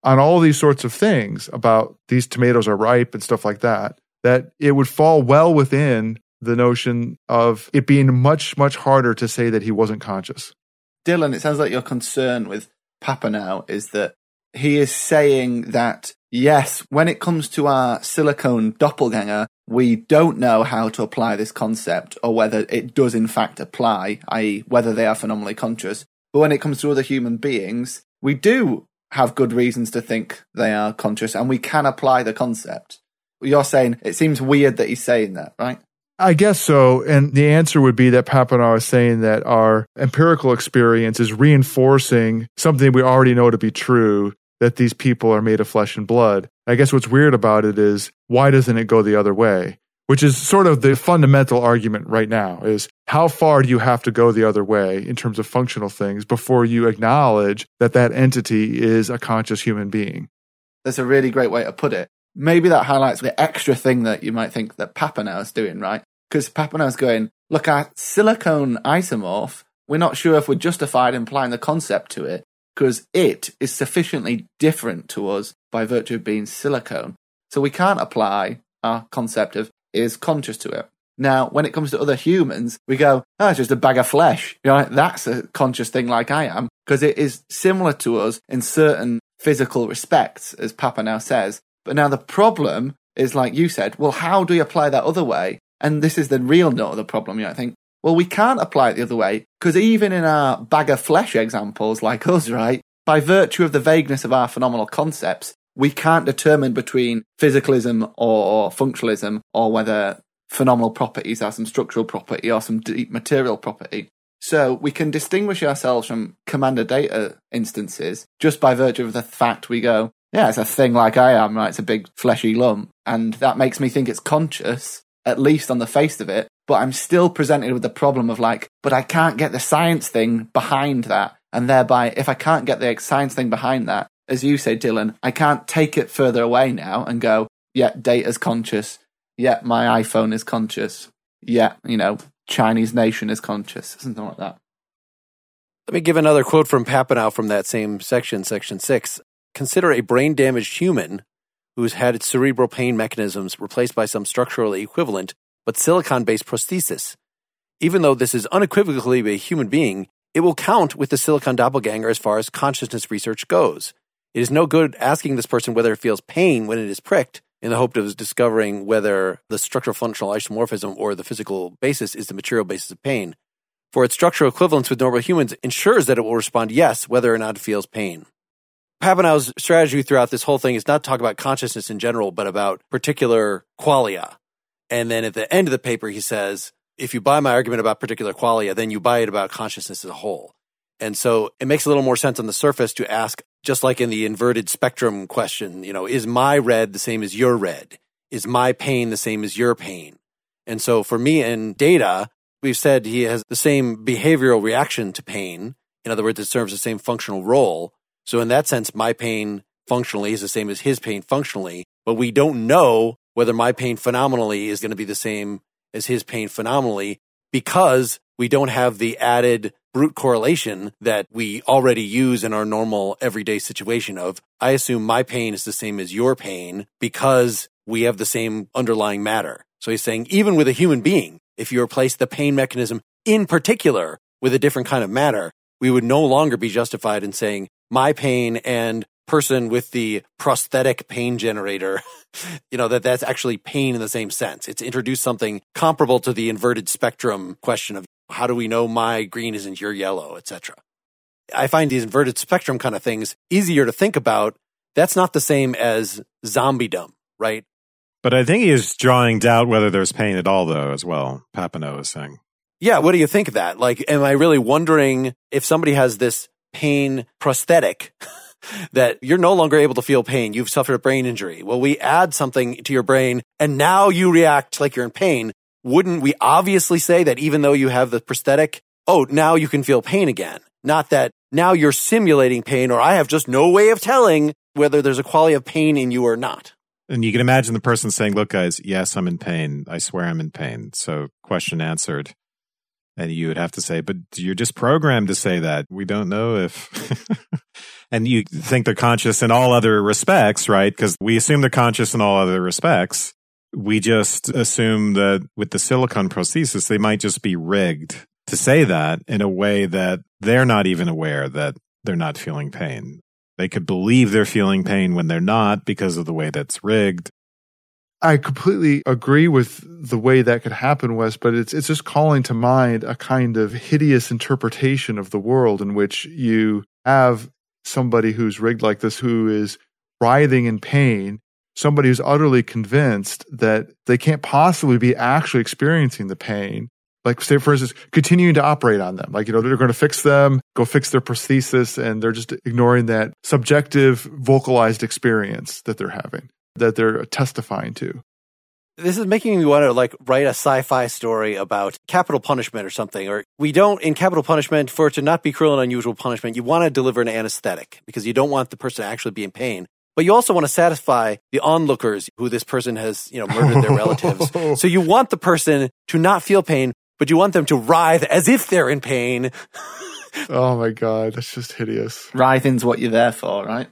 on all these sorts of things about these tomatoes are ripe and stuff like that, that it would fall well within the notion of it being much, much harder to say that he wasn't conscious. Dylan, it sounds like your concern with Papineau is that he is saying that, yes, when it comes to our silicone doppelganger, we don't know how to apply this concept or whether it does in fact apply, that is whether they are phenomenally conscious. But when it comes to other human beings, we do have good reasons to think they are conscious and we can apply the concept. You're saying it seems weird that he's saying that, right? I guess so. And the answer would be that Papineau is saying that our empirical experience is reinforcing something we already know to be true, that these people are made of flesh and blood. I guess what's weird about it is, why doesn't it go the other way? Which is sort of the fundamental argument right now, is how far do you have to go the other way in terms of functional things before you acknowledge that that entity is a conscious human being? That's a really great way to put it. Maybe that highlights the extra thing that you might think that Papineau's doing, right? Because Papineau's going, look, our silicone isomorph, we're not sure if we're justified in applying the concept to it, because it is sufficiently different to us by virtue of being silicone. So we can't apply our concept of is conscious to it. Now, when it comes to other humans, we go, oh, it's just a bag of flesh. You know, that's a conscious thing like I am, because it is similar to us in certain physical respects, as Papineau says. But now the problem is, like you said, well, how do you apply that other way? And this is the real nut of the problem, you know, I think. Well, we can't apply it the other way, because even in our bag of flesh examples like us, right, by virtue of the vagueness of our phenomenal concepts, we can't determine between physicalism or functionalism or whether phenomenal properties are some structural property or some deep material property. So we can distinguish ourselves from commander data instances just by virtue of the fact we go, yeah, it's a thing like I am, right? It's a big fleshy lump. And that makes me think it's conscious, at least on the face of it. But I'm still presented with the problem of like, but I can't get the science thing behind that. And thereby, if I can't get the science thing behind that, as you say, Dylan, I can't take it further away now and go, yeah, data's conscious. Yeah, my iPhone is conscious. Yeah, you know, Chinese nation is conscious. Something like that. Let me give another quote from Papineau from that same section, section six. Consider a brain-damaged human who's had its cerebral pain mechanisms replaced by some structurally equivalent but silicon-based prosthesis. Even though this is unequivocally a human being, it will count with the silicon doppelganger as far as consciousness research goes. It is no good asking this person whether it feels pain when it is pricked in the hope of discovering whether the structural functional isomorphism or the physical basis is the material basis of pain. For its structural equivalence with normal humans ensures that it will respond yes whether or not it feels pain. Papineau's strategy throughout this whole thing is not to talk about consciousness in general, but about particular qualia. And then at the end of the paper, he says, if you buy my argument about particular qualia, then you buy it about consciousness as a whole. And so it makes a little more sense on the surface to ask, just like in the inverted spectrum question, you know, is my red the same as your red? Is my pain the same as your pain? And so for me and Data, we've said he has the same behavioral reaction to pain. In other words, it serves the same functional role. So in that sense, my pain functionally is the same as his pain functionally, but we don't know whether my pain phenomenally is going to be the same as his pain phenomenally because we don't have the added brute correlation that we already use in our normal everyday situation of, I assume my pain is the same as your pain because we have the same underlying matter. So he's saying, even with a human being, if you replace the pain mechanism in particular with a different kind of matter, we would no longer be justified in saying my pain and person with the prosthetic pain generator, you know, that that's actually pain in the same sense. It's introduced something comparable to the inverted spectrum question of how do we know my green isn't your yellow, et cetera. I find these inverted spectrum kind of things easier to think about. That's not the same as zombiedom, right? But I think he is drawing doubt whether there's pain at all, though, as well. Papineau is saying. Yeah, what do you think of that? Like, am I really wondering if somebody has this pain prosthetic that you're no longer able to feel pain? You've suffered a brain injury. Well, we add something to your brain and now you react like you're in pain. Wouldn't we obviously say that even though you have the prosthetic, oh, now you can feel pain again? Not that now you're simulating pain, or I have just no way of telling whether there's a quality of pain in you or not. And you can imagine the person saying, look, guys, yes, I'm in pain. I swear I'm in pain. So question answered. And you would have to say, but you're just programmed to say that. We don't know if... and you think they're conscious in all other respects, right? Because we assume they're conscious in all other respects. We just assume that with the silicon prosthesis, they might just be rigged to say that in a way that they're not even aware that they're not feeling pain. They could believe they're feeling pain when they're not because of the way that's rigged. I completely agree with the way that could happen, Wes, but it's it's just calling to mind a kind of hideous interpretation of the world in which you have somebody who's rigged like this who is writhing in pain, somebody who's utterly convinced that they can't possibly be actually experiencing the pain. Like, say, for instance, continuing to operate on them. Like, you know, they're going to fix them, go fix their prosthesis, and they're just ignoring that subjective, vocalized experience that they're having, that they're testifying to. This is making me want to, like, write a sci-fi story about capital punishment or something. Or we don't, in capital punishment, for it to not be cruel and unusual punishment, you want to deliver an anesthetic because you don't want the person to actually be in pain. But you also want to satisfy the onlookers who this person has, you know, murdered their relatives. So you want the person to not feel pain, but you want them to writhe as if they're in pain. Oh my God, that's just hideous. Writhing's what you're there for, right?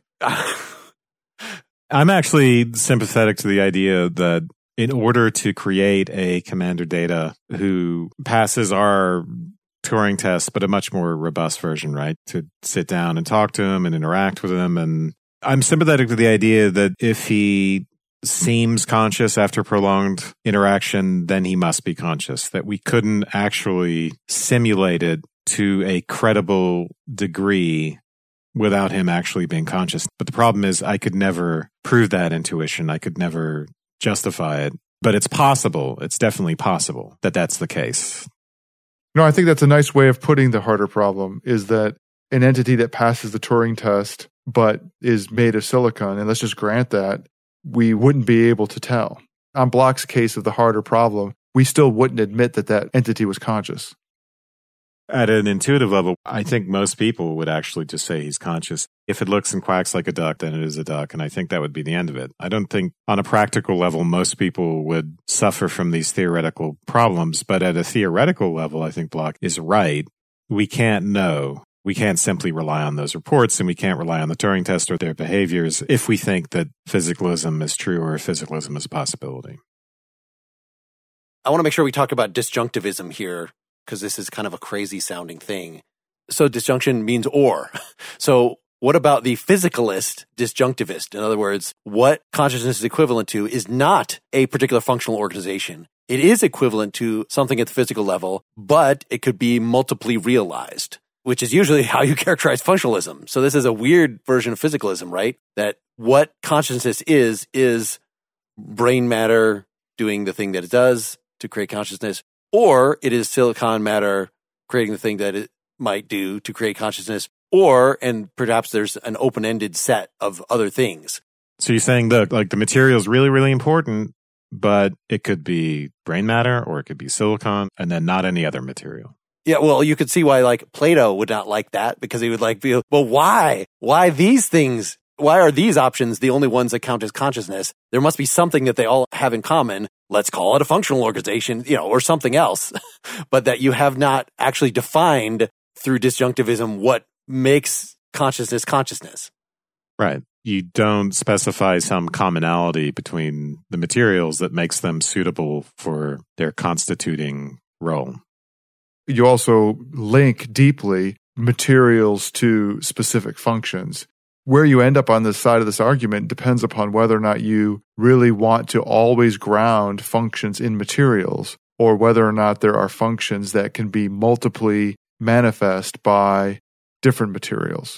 I'm actually sympathetic to the idea that in order to create a Commander Data who passes our Turing test, but a much more robust version, right? To sit down and talk to him and interact with him. And I'm sympathetic to the idea that if he seems conscious after prolonged interaction, then he must be conscious, that we couldn't actually simulate it to a credible degree without him actually being conscious. But the problem is I could never prove that intuition. I could never justify it. But it's possible. It's definitely possible that that's the case. No, I think that's a nice way of putting the harder problem, is that an entity that passes the Turing test but is made of silicon, and let's just grant that, we wouldn't be able to tell. On Bloch's case of the harder problem, we still wouldn't admit that that entity was conscious. At an intuitive level, I think most people would actually just say he's conscious. If it looks and quacks like a duck, then it is a duck, and I think that would be the end of it. I don't think on a practical level most people would suffer from these theoretical problems, but at a theoretical level, I think Bloch is right. We can't know. We can't simply rely on those reports, and we can't rely on the Turing test or their behaviors if we think that physicalism is true or if physicalism is a possibility. I want to make sure we talk about disjunctivism here, because this is kind of a crazy sounding thing. So disjunction means or. So what about the physicalist disjunctivist? In other words, what consciousness is equivalent to is not a particular functional organization. It is equivalent to something at the physical level, but it could be multiply realized, which is usually how you characterize functionalism. So this is a weird version of physicalism, right? That what consciousness is, is brain matter doing the thing that it does to create consciousness, or it is silicon matter creating the thing that it might do to create consciousness, or, and perhaps there's an open-ended set of other things. So you're saying that, like, the material is really, really important, but it could be brain matter or it could be silicon and then not any other material. Yeah, well, you could see why, like, Plato would not like that, because he would like be, well, why? Why these things? Why are these options the only ones that count as consciousness? There must be something that they all have in common. Let's call it a functional organization, you know, or something else. But that you have not actually defined through disjunctivism what makes consciousness consciousness. Right. You don't specify some commonality between the materials that makes them suitable for their constituting role. You also link deeply materials to specific functions. Where you end up on this side of this argument depends upon whether or not you really want to always ground functions in materials, or whether or not there are functions that can be multiply manifest by different materials.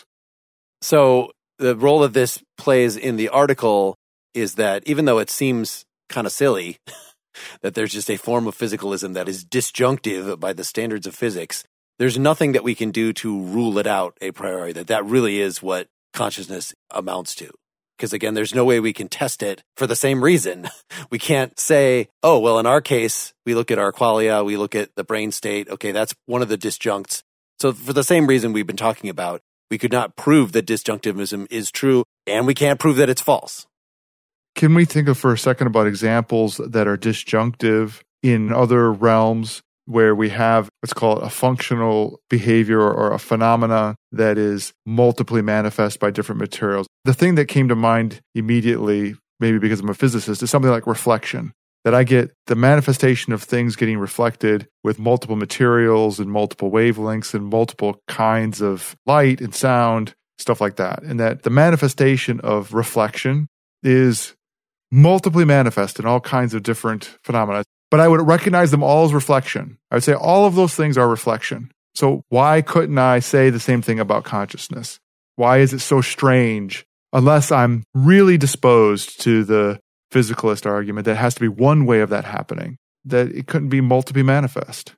So the role that this plays in the article is that even though it seems kind of silly that there's just a form of physicalism that is disjunctive by the standards of physics, there's nothing that we can do to rule it out a priori, that that really is what consciousness amounts to. Because again, there's no way we can test it for the same reason. We can't say, oh, well, in our case, we look at our qualia, we look at the brain state. Okay, that's one of the disjuncts. So for the same reason we've been talking about, we could not prove that disjunctivism is true, and we can't prove that it's false. Can we think of for a second about examples that are disjunctive in other realms where we have, let's call it a functional behavior or a phenomena that is multiply manifest by different materials. The thing that came to mind immediately, maybe because I'm a physicist, is something like reflection. That I get the manifestation of things getting reflected with multiple materials and multiple wavelengths and multiple kinds of light and sound, stuff like that. And that the manifestation of reflection is multiply manifest in all kinds of different phenomena. But I would recognize them all as reflection. I would say all of those things are reflection. So why couldn't I say the same thing about consciousness? Why is it so strange, unless I'm really disposed to the physicalist argument, that has to be one way of that happening, that it couldn't be multiply manifest?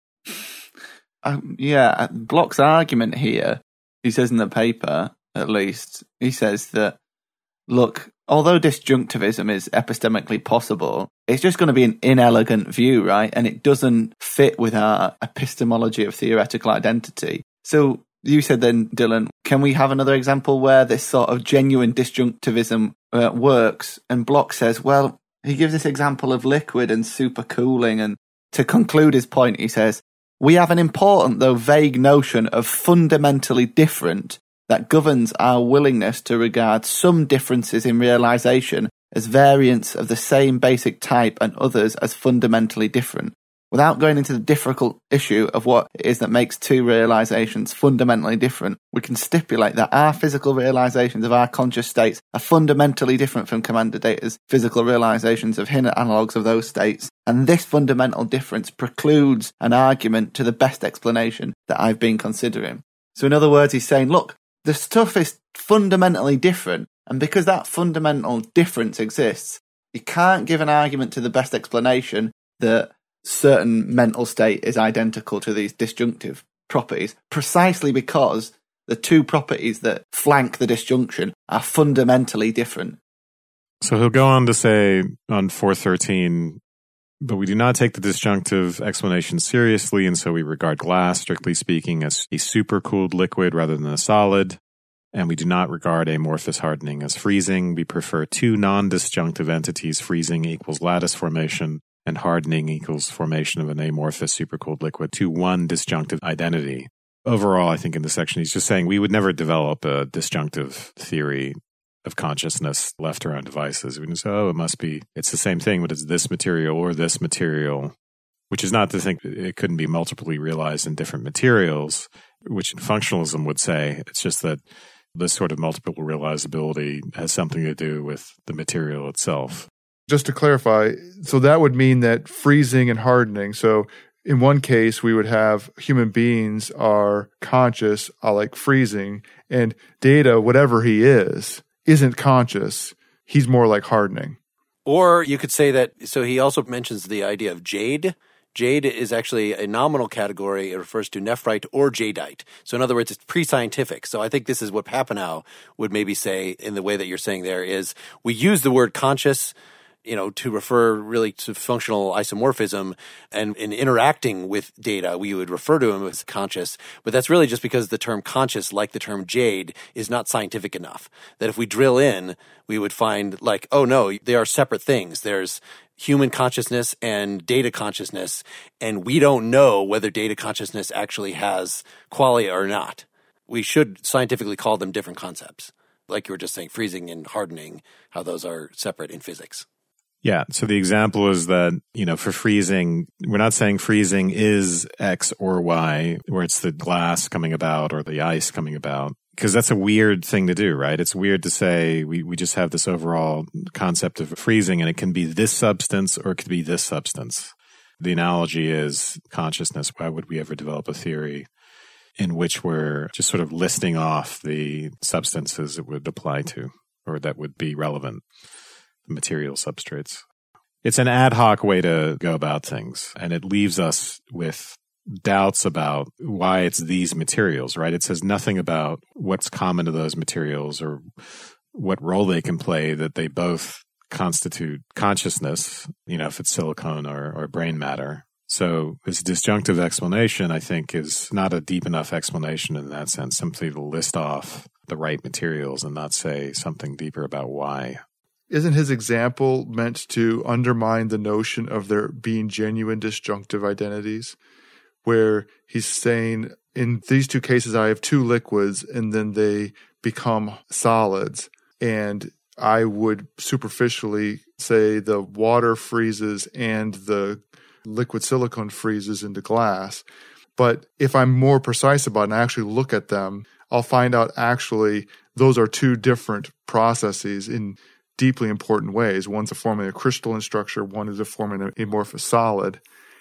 Um, yeah, Bloch's argument here, he says in the paper, at least, he says that, look, although disjunctivism is epistemically possible, it's just going to be an inelegant view, right? And it doesn't fit with our epistemology of theoretical identity. So you said then, Dylan, can we have another example where this sort of genuine disjunctivism uh, works? And Bloch says, well, he gives this example of liquid and supercooling. And to conclude his point, he says, we have an important, though vague, notion of fundamentally different that governs our willingness to regard some differences in realization as variants of the same basic type and others as fundamentally different. Without going into the difficult issue of what it is that makes two realizations fundamentally different, we can stipulate that our physical realizations of our conscious states are fundamentally different from Commander Data's physical realizations of hidden analogues of those states, and this fundamental difference precludes an argument to the best explanation that I've been considering. So in other words, he's saying, look, the stuff is fundamentally different, and because that fundamental difference exists, you can't give an argument to the best explanation that certain mental state is identical to these disjunctive properties, precisely because the two properties that flank the disjunction are fundamentally different. So he'll go on to say on four thirteen, but we do not take the disjunctive explanation seriously, and so we regard glass, strictly speaking, as a supercooled liquid rather than a solid, and we do not regard amorphous hardening as freezing. We prefer two non-disjunctive entities, freezing equals lattice formation, and hardening equals formation of an amorphous supercooled liquid, to one disjunctive identity. Overall, I think in this section, he's just saying we would never develop a disjunctive theory of consciousness left around devices. We can say, oh, it must be, it's the same thing, but it's this material or this material, which is not to think it couldn't be multiply realized in different materials, which functionalism would say. It's just that this sort of multiple realizability has something to do with the material itself. Just to clarify, so that would mean that freezing and hardening, so in one case, we would have human beings are conscious, uh, like freezing, and Data, whatever he is, isn't conscious. He's more like hardening. Or you could say that, so he also mentions the idea of jade. Jade is actually a nominal category. It refers to nephrite or jadeite. So in other words, it's pre-scientific. So I think this is what Papineau would maybe say in the way that you're saying there is we use the word conscious, you know, to refer really to functional isomorphism, and in interacting with data, we would refer to them as conscious. But that's really just because the term conscious, like the term jade, is not scientific enough. That if we drill in, we would find like, oh no, they are separate things. There's human consciousness and data consciousness, and we don't know whether data consciousness actually has qualia or not. We should scientifically call them different concepts. Like you were just saying, freezing and hardening, how those are separate in physics. Yeah. So the example is that, you know, for freezing, we're not saying freezing is X or Y, where it's the glass coming about or the ice coming about, because that's a weird thing to do, right? It's weird to say we, we just have this overall concept of freezing and it can be this substance or it could be this substance. The analogy is consciousness. Why would we ever develop a theory in which we're just sort of listing off the substances it would apply to or that would be relevant? Material substrates. It's an ad hoc way to go about things, and it leaves us with doubts about why it's these materials, right? It says nothing about what's common to those materials or what role they can play, that they both constitute consciousness, you know, if it's silicone or, or brain matter. So this disjunctive explanation, I think, is not a deep enough explanation in that sense, simply to list off the right materials and not say something deeper about why. isn't his example meant to undermine the notion of there being genuine disjunctive identities, where he's saying, in these two cases, I have two liquids and then they become solids. And I would superficially say the water freezes and the liquid silicone freezes into glass. But if I'm more precise about it and I actually look at them, I'll find out actually those are two different processes in deeply important ways. One's a forming a crystalline structure, one is a forming an amorphous solid.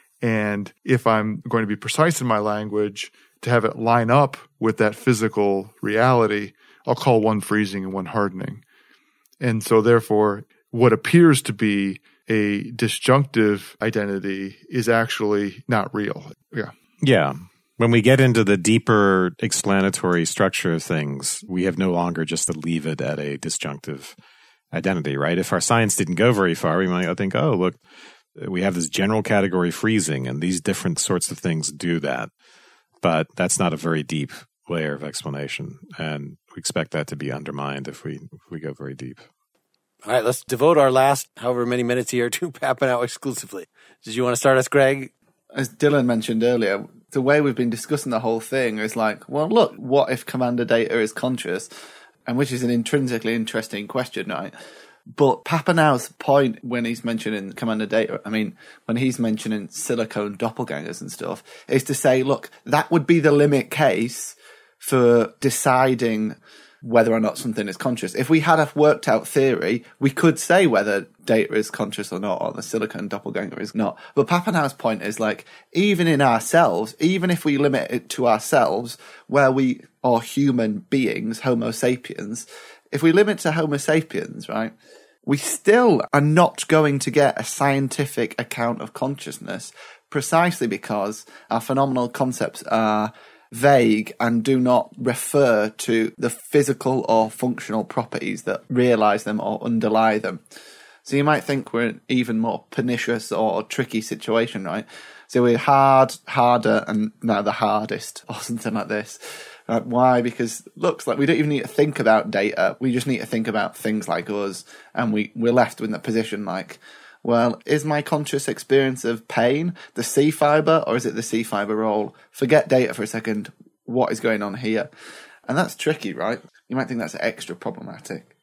And if I'm going to be precise in my language, to have it line up with that physical reality, I'll call one freezing and one hardening. And so therefore, what appears to be a disjunctive identity is actually not real. Yeah. Yeah. When we get into the deeper explanatory structure of things, we have no longer just to leave it at a disjunctive identity, right? If our science didn't go very far, we might think, oh, look, we have this general category freezing, and these different sorts of things do that. But that's not a very deep layer of explanation, and we expect that to be undermined if we if we go very deep. All right, let's devote our last however many minutes here to Papineau exclusively. Did you want to start us, Greg? As Dylan mentioned earlier, the way we've been discussing the whole thing is like, well, look, what if Commander Data is conscious? And which is an intrinsically interesting question, right? But Papineau's point when he's mentioning Commander Data, I mean, when he's mentioning silicone doppelgangers and stuff, is to say, look, that would be the limit case for deciding whether or not something is conscious. If we had a worked out theory, we could say whether Data is conscious or not, or the silicone doppelganger is not. But Papineau's point is like, even in ourselves, even if we limit it to ourselves, where we are human beings, Homo sapiens, if we limit to Homo sapiens, right, we still are not going to get a scientific account of consciousness, precisely because our phenomenal concepts are vague and do not refer to the physical or functional properties that realize them or underlie them. So you might think we're in an even more pernicious or tricky situation, right? So we're hard, harder, and now the hardest, or something like this. Right? Why? Because it looks like we don't even need to think about data. We just need to think about things like us, and we, we're left in the position like, well, is my conscious experience of pain the C fiber, or is it the C fiber role? Forget data for a second. What is going on here? And that's tricky, right? You might think that's extra problematic.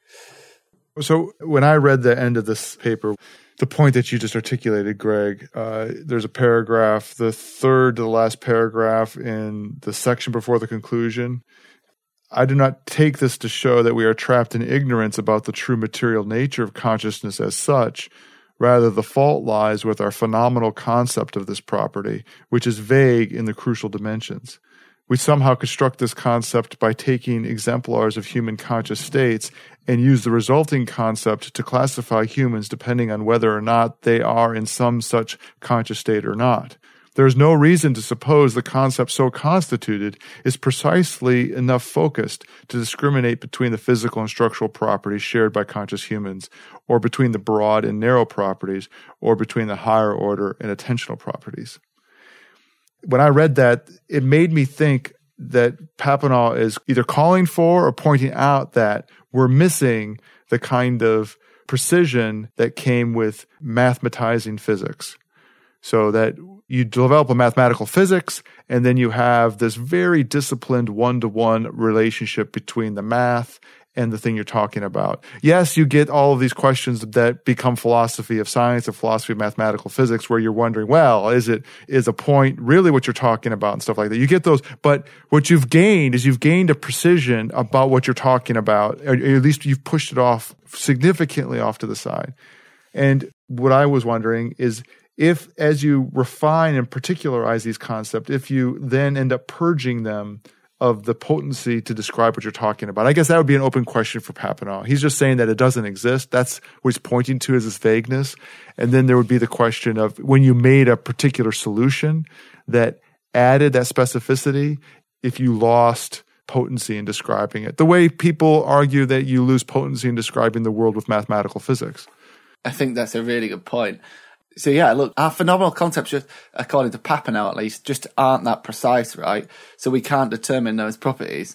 So when I read the end of this paper, the point that you just articulated, Greg, uh, there's a paragraph, the third to the last paragraph in the section before the conclusion. I do not take this to show that we are trapped in ignorance about the true material nature of consciousness as such. Rather, the fault lies with our phenomenal concept of this property, which is vague in the crucial dimensions. We somehow construct this concept by taking exemplars of human conscious states and use the resulting concept to classify humans depending on whether or not they are in some such conscious state or not. There is no reason to suppose the concept so constituted is precisely enough focused to discriminate between the physical and structural properties shared by conscious humans, or between the broad and narrow properties, or between the higher order and attentional properties. When I read that, it made me think that Papineau is either calling for or pointing out that we're missing the kind of precision that came with mathematizing physics. So that you develop a mathematical physics, and then you have this very disciplined one-to-one relationship between the math and the thing you're talking about. Yes, you get all of these questions that become philosophy of science and philosophy of mathematical physics, where you're wondering, well, is it is a point really what you're talking about and stuff like that. You get those, but what you've gained is you've gained a precision about what you're talking about, or at least you've pushed it off significantly off to the side. And what I was wondering is, if, as you refine and particularize these concepts, if you then end up purging them of the potency to describe what you're talking about, I guess that would be an open question for Papineau. He's just saying that it doesn't exist. That's what he's pointing to as this vagueness. And then there would be the question of when you made a particular solution that added that specificity, if you lost potency in describing it, the way people argue that you lose potency in describing the world with mathematical physics. I think that's a really good point. So yeah, look, our phenomenal concepts, just, according to Papineau at least, just aren't that precise, right? So we can't determine those properties.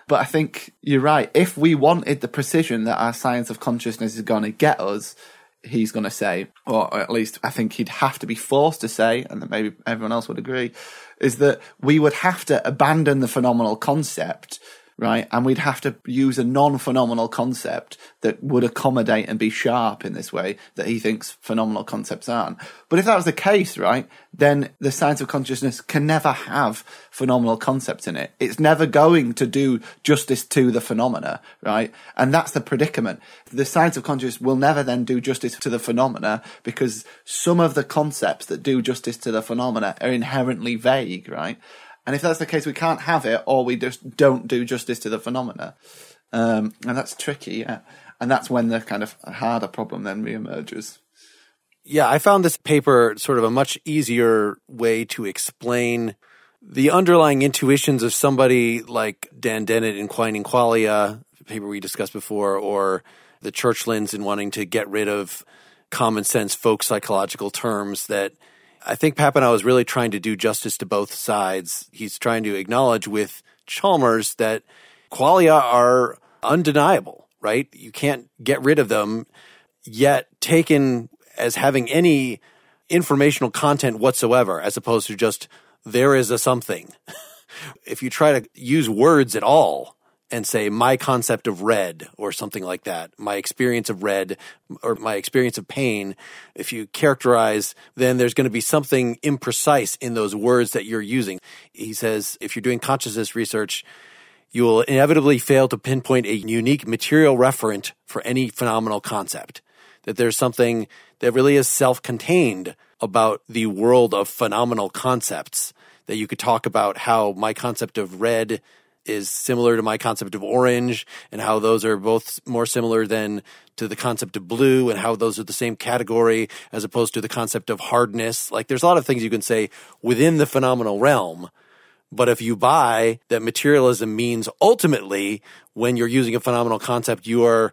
But I think you're right. If we wanted the precision that our science of consciousness is going to get us, he's going to say, or at least I think he'd have to be forced to say, and that maybe everyone else would agree, is that we would have to abandon the phenomenal concept, right? And we'd have to use a non-phenomenal concept that would accommodate and be sharp in this way that he thinks phenomenal concepts aren't. But if that was the case, right, then the science of consciousness can never have phenomenal concepts in it. It's never going to do justice to the phenomena, right? And that's the predicament. The science of consciousness will never then do justice to the phenomena because some of the concepts that do justice to the phenomena are inherently vague, right? And if that's the case, we can't have it, or we just don't do justice to the phenomena. Um, and that's tricky, yeah. And that's when the kind of harder problem then reemerges. Yeah, I found this paper sort of a much easier way to explain the underlying intuitions of somebody like Dan Dennett in Quine and Qualia, the paper we discussed before, or the Churchlands in wanting to get rid of common sense folk psychological terms that I think Papineau is really trying to do justice to both sides. He's trying to acknowledge with Chalmers that qualia are undeniable, right? You can't get rid of them, yet taken as having any informational content whatsoever, as opposed to just there is a something. If you try to use words at all and say my concept of red or something like that, my experience of red or my experience of pain, if you characterize, then there's going to be something imprecise in those words that you're using. He says if you're doing consciousness research, you will inevitably fail to pinpoint a unique material referent for any phenomenal concept, that there's something that really is self-contained about the world of phenomenal concepts, that you could talk about how my concept of red is similar to my concept of orange, and how those are both more similar than to the concept of blue, and how those are the same category as opposed to the concept of hardness. Like there's a lot of things you can say within the phenomenal realm, but if you buy that materialism means ultimately when you're using a phenomenal concept, you are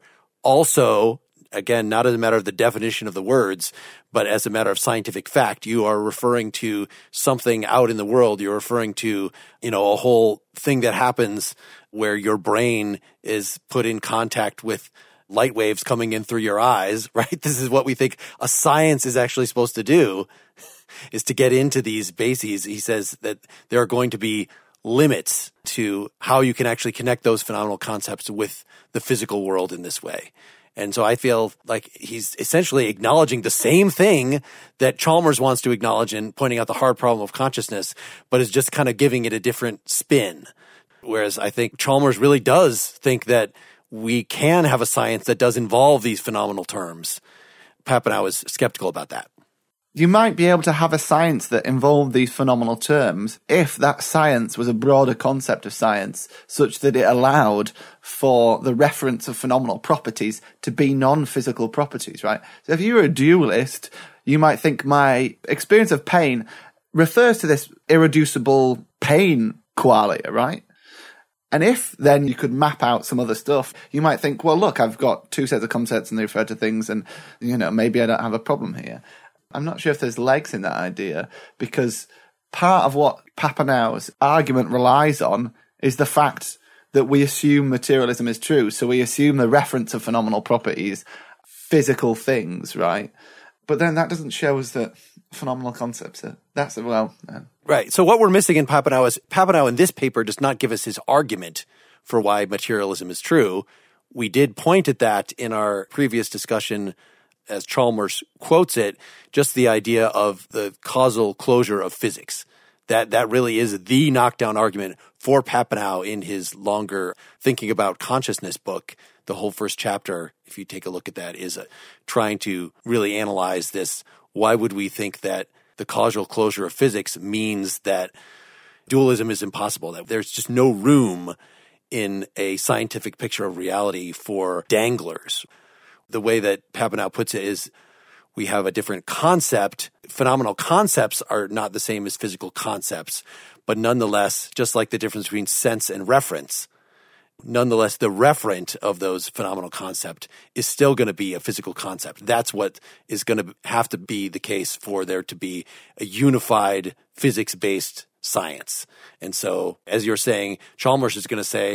also, again, not as a matter of the definition of the words, but as a matter of scientific fact, you are referring to something out in the world. You're referring to, you know, a whole thing that happens where your brain is put in contact with light waves coming in through your eyes, right? This is what we think a science is actually supposed to do, is to get into these bases. He says that there are going to be limits to how you can actually connect those phenomenal concepts with the physical world in this way. And so I feel like he's essentially acknowledging the same thing that Chalmers wants to acknowledge and pointing out the hard problem of consciousness, but is just kind of giving it a different spin. Whereas I think Chalmers really does think that we can have a science that does involve these phenomenal terms. Papineau is skeptical about that. You might be able to have a science that involved these phenomenal terms if that science was a broader concept of science, such that it allowed for the reference of phenomenal properties to be non-physical properties, right? So if you were a dualist, you might think my experience of pain refers to this irreducible pain qualia, right? And if then you could map out some other stuff, you might think, well, look, I've got two sets of concepts and they refer to things and, you know, maybe I don't have a problem here. I'm not sure if there's legs in that idea, because part of what Papineau's argument relies on is the fact that we assume materialism is true. So we assume the reference of phenomenal properties, physical things, right? But then that doesn't show us that phenomenal concepts are, that's, well... Uh, right. So what we're missing in Papineau is Papineau in this paper does not give us his argument for why materialism is true. We did point at that in our previous discussion, as Chalmers quotes it, just the idea of the causal closure of physics. That that really is the knockdown argument for Papineau in his longer Thinking About Consciousness book. The whole first chapter, if you take a look at that, is a, trying to really analyze this. Why would we think that the causal closure of physics means that dualism is impossible, that there's just no room in a scientific picture of reality for danglers? The way that Papineau puts it is we have a different concept. Phenomenal concepts are not the same as physical concepts, but nonetheless, just like the difference between sense and reference, nonetheless, the referent of those phenomenal concept is still going to be a physical concept. That's what is going to have to be the case for there to be a unified physics-based science. And so, as you're saying, Chalmers is going to say,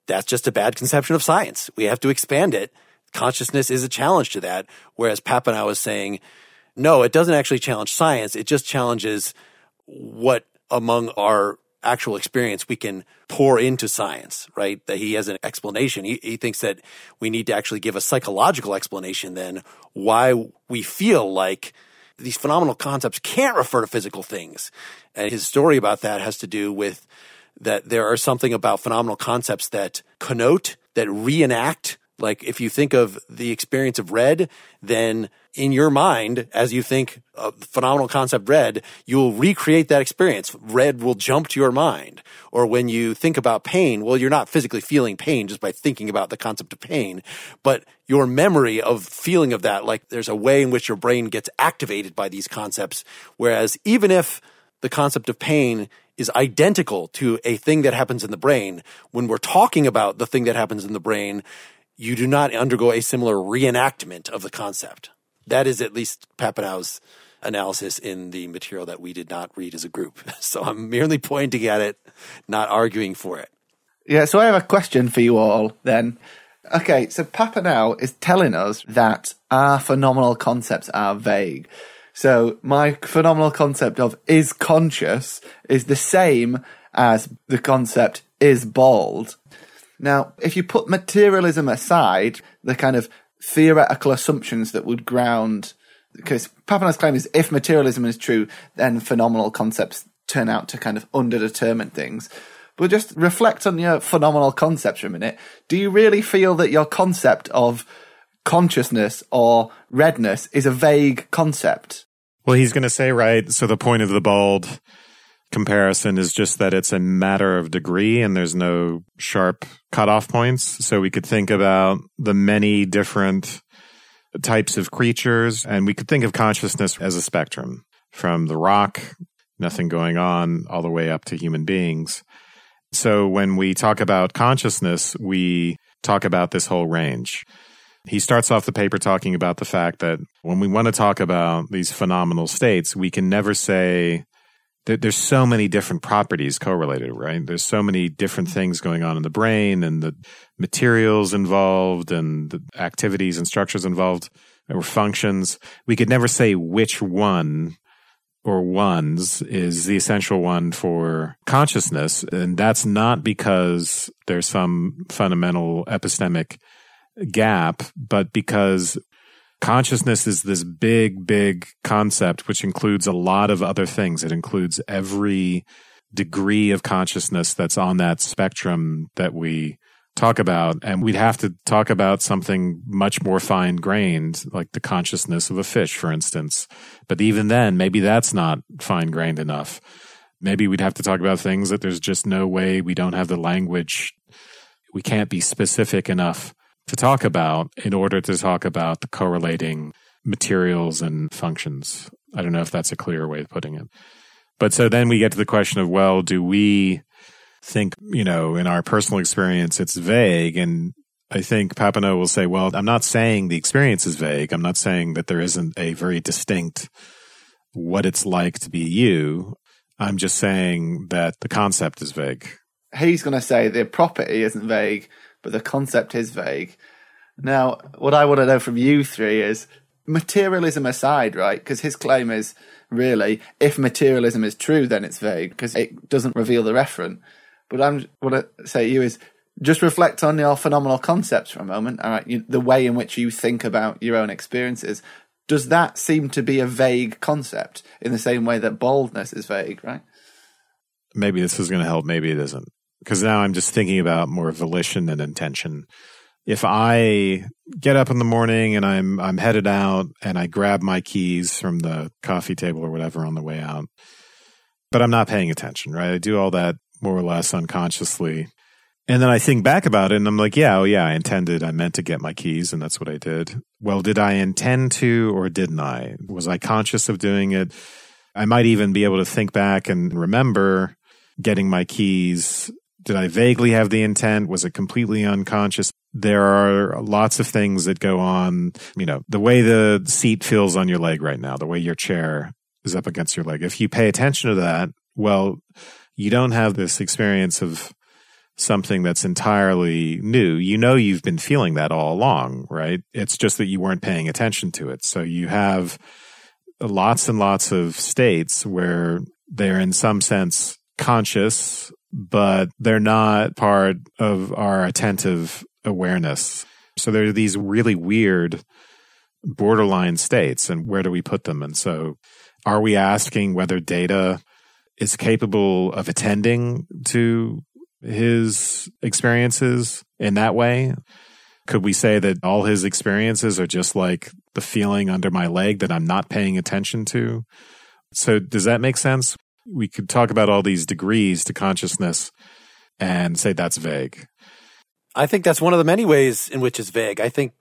that's just a bad conception of science. We have to expand it. Consciousness is a challenge to that. Whereas Papineau is saying, no, it doesn't actually challenge science. It just challenges what among our actual experience we can pour into science, right? That he has an explanation. He, he thinks that we need to actually give a psychological explanation then why we feel like these phenomenal concepts can't refer to physical things. And his story about that has to do with that there are something about phenomenal concepts that connote, that reenact. Like if you think of the experience of red, then in your mind, as you think of the phenomenal concept red, you'll recreate that experience. Red will jump to your mind. Or when you think about pain, well, you're not physically feeling pain just by thinking about the concept of pain, but your memory of feeling of that, like there's a way in which your brain gets activated by these concepts. Whereas even if the concept of pain is identical to a thing that happens in the brain, when we're talking about the thing that happens in the brain, you do not undergo a similar reenactment of the concept. That is at least Papineau's analysis in the material that we did not read as a group. So I'm merely pointing at it, not arguing for it. Yeah, so I have a question for you all then. Okay, so Papineau is telling us that our phenomenal concepts are vague. So my phenomenal concept of is conscious is the same as the concept is bald. Now, if you put materialism aside, the kind of theoretical assumptions that would ground, because Papineau's claim is if materialism is true, then phenomenal concepts turn out to kind of underdetermine things. But just reflect on your phenomenal concepts for a minute. Do you really feel that your concept of consciousness or redness is a vague concept? Well, he's going to say, right, so the point of the bald comparison is just that it's a matter of degree and there's no sharp cutoff points. So we could think about the many different types of creatures, and we could think of consciousness as a spectrum from the rock, nothing going on, all the way up to human beings. So when we talk about consciousness, we talk about this whole range. He starts off the paper talking about the fact that when we want to talk about these phenomenal states, we can never say that there's so many different properties correlated, right? There's so many different things going on in the brain and the materials involved and the activities and structures involved or functions. We could never say which one or ones is the essential one for consciousness. And that's not because there's some fundamental epistemic gap, but because consciousness is this big, big concept which includes a lot of other things. It includes every degree of consciousness that's on that spectrum that we talk about. And we'd have to talk about something much more fine-grained, like the consciousness of a fish, for instance. But even then, maybe that's not fine-grained enough. Maybe we'd have to talk about things that there's just no way, we don't have the language, we can't be specific enough to talk about in order to talk about the correlating materials and functions. I don't know if that's a clear way of putting it. But so then we get to the question of, well, do we think, you know, in our personal experience, it's vague? And I think Papineau will say, well, I'm not saying the experience is vague. I'm not saying that there isn't a very distinct what it's like to be you. I'm just saying that the concept is vague. He's going to say the property isn't vague, but the concept is vague. Now, what I want to know from you three is, materialism aside, right? Because his claim is, really, if materialism is true, then it's vague, because it doesn't reveal the referent. But I'm, what I say to you is, just reflect on your phenomenal concepts for a moment, all right? You, the way in which you think about your own experiences. Does that seem to be a vague concept in the same way that baldness is vague, right? Maybe this is going to help, maybe it isn't. Because now I'm just thinking about more volition and intention. If I get up in the morning and I'm I'm headed out and I grab my keys from the coffee table or whatever on the way out, but I'm not paying attention, right? I do all that more or less unconsciously. And then I think back about it and I'm like, yeah, oh yeah, I intended, I meant to get my keys and that's what I did. Well, did I intend to or didn't I? Was I conscious of doing it? I might even be able to think back and remember getting my keys. Did I vaguely have the intent? Was it completely unconscious? There are lots of things that go on. You know, the way the seat feels on your leg right now, the way your chair is up against your leg. If you pay attention to that, well, you don't have this experience of something that's entirely new. You know you've been feeling that all along, right? It's just that you weren't paying attention to it. So you have lots and lots of states where they're in some sense conscious, but they're not part of our attentive awareness. So there are these really weird borderline states, and where do we put them? And so are we asking whether Data is capable of attending to his experiences in that way? Could we say that all his experiences are just like the feeling under my leg that I'm not paying attention to? So does that make sense? We could talk about all these degrees to consciousness and say that's vague. I think that's one of the many ways in which it's vague. I think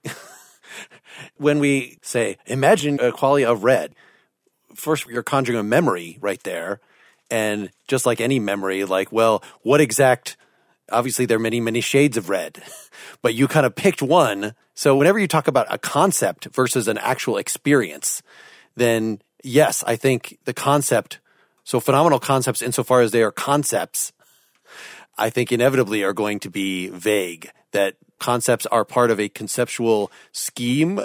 when we say, imagine a quality of red, first you're conjuring a memory right there. And just like any memory, like, well, what exact, obviously there are many, many shades of red, but you kind of picked one. So whenever you talk about a concept versus an actual experience, then yes, I think the concept, so phenomenal concepts insofar as they are concepts, I think inevitably are going to be vague, that concepts are part of a conceptual scheme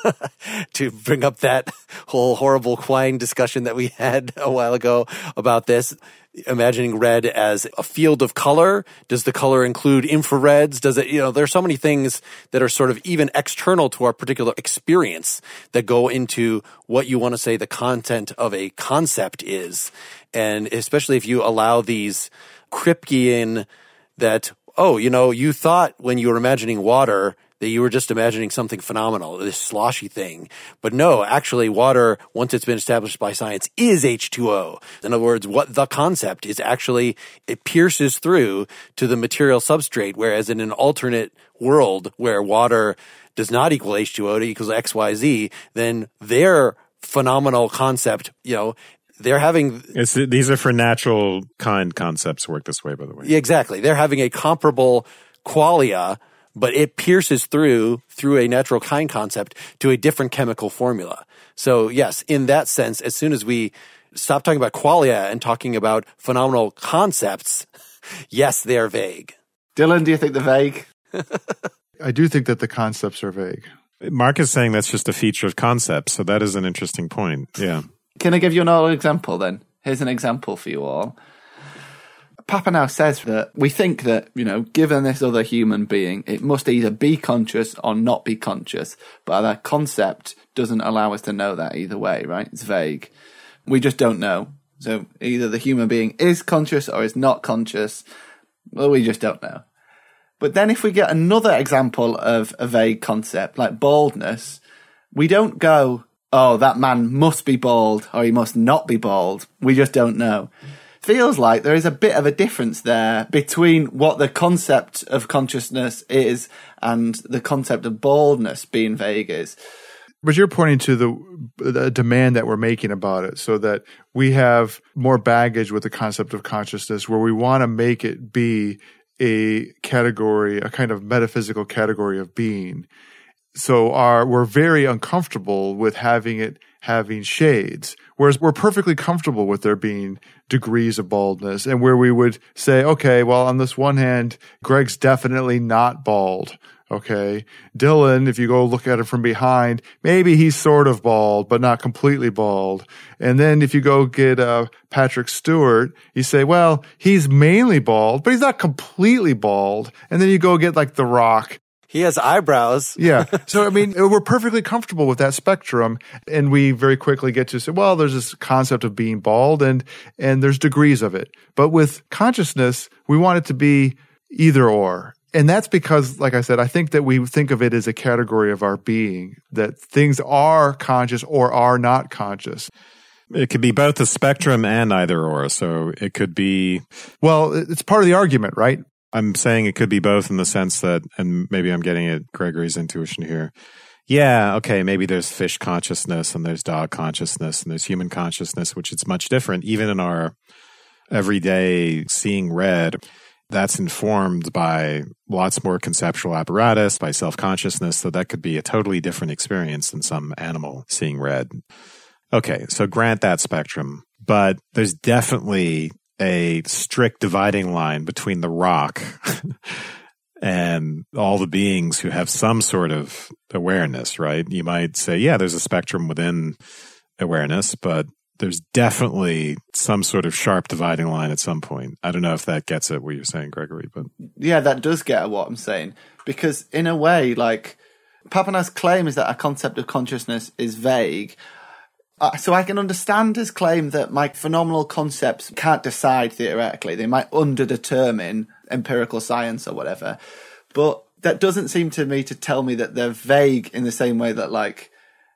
to bring up that whole horrible Quine discussion that we had a while ago about this, imagining red as a field of color. Does the color include infrareds? Does it, you know, there's so many things that are sort of even external to our particular experience that go into what you want to say the content of a concept is. And especially if you allow these Kripkean that, oh, you know, you thought when you were imagining water that you were just imagining something phenomenal, this sloshy thing. But no, actually water, once it's been established by science, is H two O. In other words, what the concept is actually, it pierces through to the material substrate, whereas in an alternate world where water does not equal H two O, it equals X Y Z, then their phenomenal concept, you know, they're having... It's, these are for natural kind concepts work this way, by the way. Yeah, exactly. They're having a comparable qualia, but it pierces through, through a natural kind concept to a different chemical formula. So yes, in that sense, as soon as we stop talking about qualia and talking about phenomenal concepts, yes, they're vague. Dylan, do you think they're vague? I do think that the concepts are vague. Mark is saying that's just a feature of concepts, so that is an interesting point. Yeah. Can I give you another example then? Here's an example for you all. Papa now says that we think that, you know, given this other human being, it must either be conscious or not be conscious. But that concept doesn't allow us to know that either way, right? It's vague. We just don't know. So either the human being is conscious or is not conscious. Well, we just don't know. But then if we get another example of a vague concept, like baldness, we don't go, oh, that man must be bald or he must not be bald. We just don't know. Feels like there is a bit of a difference there between what the concept of consciousness is and the concept of baldness being vague is. But you're pointing to the, the demand that we're making about it, so that we have more baggage with the concept of consciousness where we want to make it be a category, a kind of metaphysical category of being. So our, we're very uncomfortable with having it having shades, whereas we're perfectly comfortable with there being degrees of baldness, and where we would say, okay, well, on this one hand, Greg's definitely not bald. Okay. Dylan, if you go look at it from behind, maybe he's sort of bald, but not completely bald. And then if you go get uh, Patrick Stewart, you say, well, he's mainly bald, but he's not completely bald. And then you go get like The Rock. He has eyebrows. Yeah. So, I mean, we're perfectly comfortable with that spectrum. And we very quickly get to say, well, there's this concept of being bald and, and there's degrees of it. But with consciousness, we want it to be either or. And that's because, like I said, I think that we think of it as a category of our being, that things are conscious or are not conscious. It could be both a spectrum and either or. So it could be... Well, it's part of the argument, right? I'm saying it could be both in the sense that, and maybe I'm getting at Gregory's intuition here. Yeah, okay, maybe there's fish consciousness and there's dog consciousness and there's human consciousness, which is much different. Even in our everyday seeing red, that's informed by lots more conceptual apparatus, by self-consciousness, so that could be a totally different experience than some animal seeing red. Okay, so grant that spectrum, but there's definitely a strict dividing line between the rock and all the beings who have some sort of awareness, right? You might say, yeah, there's a spectrum within awareness, but there's definitely some sort of sharp dividing line at some point. I don't know if that gets at what you're saying, Gregory, but yeah, that does get at what I'm saying. Because in a way, like, Papaner's claim is that a concept of consciousness is vague. Uh, so I can understand his claim that my phenomenal concepts can't decide theoretically. They might underdetermine empirical science or whatever. But that doesn't seem to me to tell me that they're vague in the same way that, like,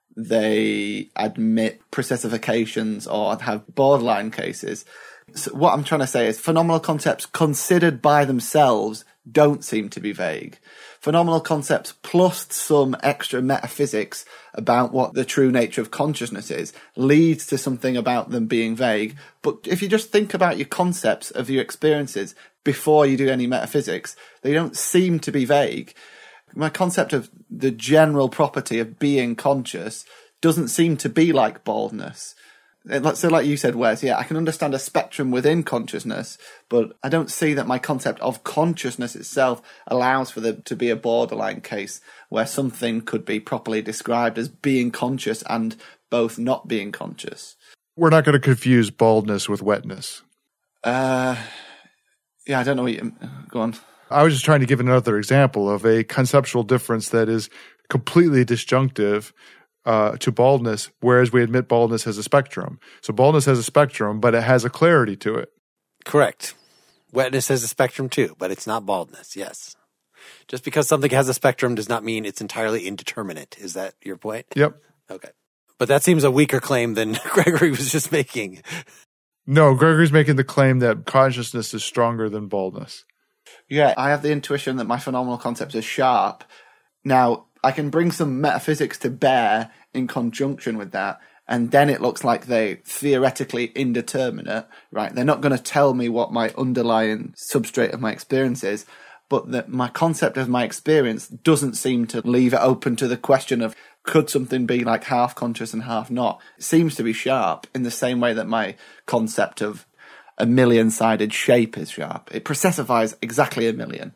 they admit processifications or have borderline cases. So what I'm trying to say is phenomenal concepts considered by themselves don't seem to be vague. Phenomenal concepts plus some extra metaphysics about what the true nature of consciousness is leads to something about them being vague. But if you just think about your concepts of your experiences before you do any metaphysics, they don't seem to be vague. My concept of the general property of being conscious doesn't seem to be like baldness. So like you said, Wes, yeah, I can understand a spectrum within consciousness, but I don't see that my concept of consciousness itself allows for there to be a borderline case where something could be properly described as being conscious and both not being conscious. We're not going to confuse baldness with wetness. Uh, yeah, I don't know what you... Go on. I was just trying to give another example of a conceptual difference that is completely disjunctive uh, to baldness, whereas we admit baldness has a spectrum. So baldness has a spectrum, but it has a clarity to it. Correct. Wetness has a spectrum too, but it's not baldness, yes. Just because something has a spectrum does not mean it's entirely indeterminate. Is that your point? Yep. Okay. But that seems a weaker claim than Gregory was just making. No, Gregory's making the claim that consciousness is stronger than baldness. Yeah, I have the intuition that my phenomenal concepts are sharp. Now, I can bring some metaphysics to bear in conjunction with that, and then it looks like they're theoretically indeterminate, right? They're not going to tell me what my underlying substrate of my experience is, but that my concept of my experience doesn't seem to leave it open to the question of could something be like half conscious and half not? It seems to be sharp in the same way that my concept of a million-sided shape is sharp. It processifies exactly a million.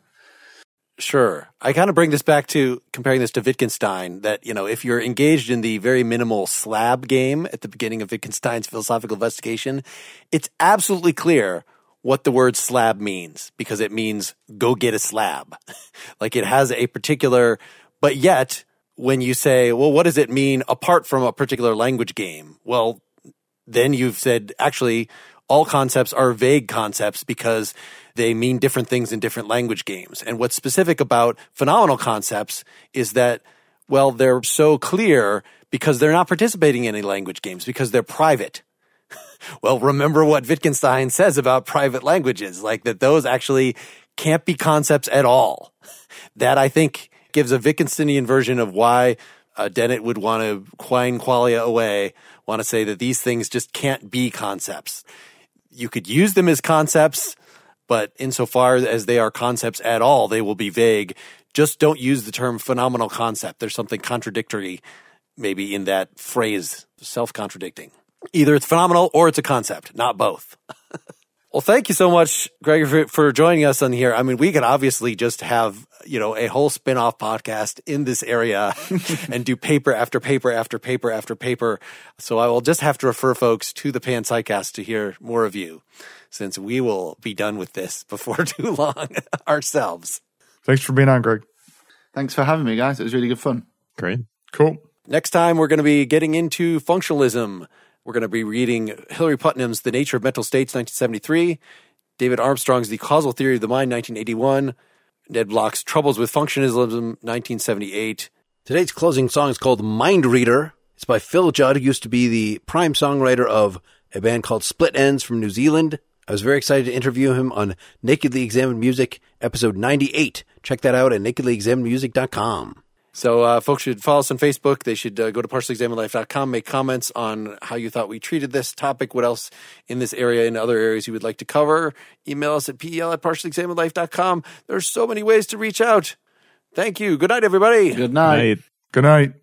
Sure. I kind of bring this back to comparing this to Wittgenstein, that, you know, if you're engaged in the very minimal slab game at the beginning of Wittgenstein's philosophical investigation, it's absolutely clear what the word slab means, because it means go get a slab. Like it has a particular, but yet when you say, well, what does it mean apart from a particular language game? Well, then you've said, actually, all concepts are vague concepts because they mean different things in different language games. And what's specific about phenomenal concepts is that, well, they're so clear because they're not participating in any language games, because they're private. Well, remember what Wittgenstein says about private languages, like that those actually can't be concepts at all. That, I think, gives a Wittgensteinian version of why uh, Dennett would want to quine qualia away, want to say that these things just can't be concepts. You could use them as concepts, but insofar as they are concepts at all, they will be vague. Just don't use the term phenomenal concept. There's something contradictory maybe in that phrase, self-contradicting. Either it's phenomenal or it's a concept, not both. Well, thank you so much, Greg, for, for joining us on here. I mean, we could obviously just have, you know, a whole spin-off podcast in this area and do paper after paper after paper after paper. So I will just have to refer folks to the Panpsycast to hear more of you, since we will be done with this before too long ourselves. Thanks for being on, Greg. Thanks for having me, guys. It was really good fun. Great. Cool. Next time, we're going to be getting into functionalism. We're going to be reading Hilary Putnam's The Nature of Mental States, nineteen seventy-three, David Armstrong's The Causal Theory of the Mind, nineteen eighty-one, Ned Block's Troubles with Functionalism, nineteen seventy-eight. Today's closing song is called Mind Reader. It's by Phil Judd, who used to be the prime songwriter of a band called Split Enz from New Zealand. I was very excited to interview him on Nakedly Examined Music, episode ninety-eight. Check that out at nakedly examined music dot com. So uh, folks should follow us on Facebook. They should uh, go to partially examined life dot com, make comments on how you thought we treated this topic, what else in this area and other areas you would like to cover. Email us at pel at partially examined life dot com. There's so many ways to reach out. Thank you. Good night, everybody. Good night. Good night.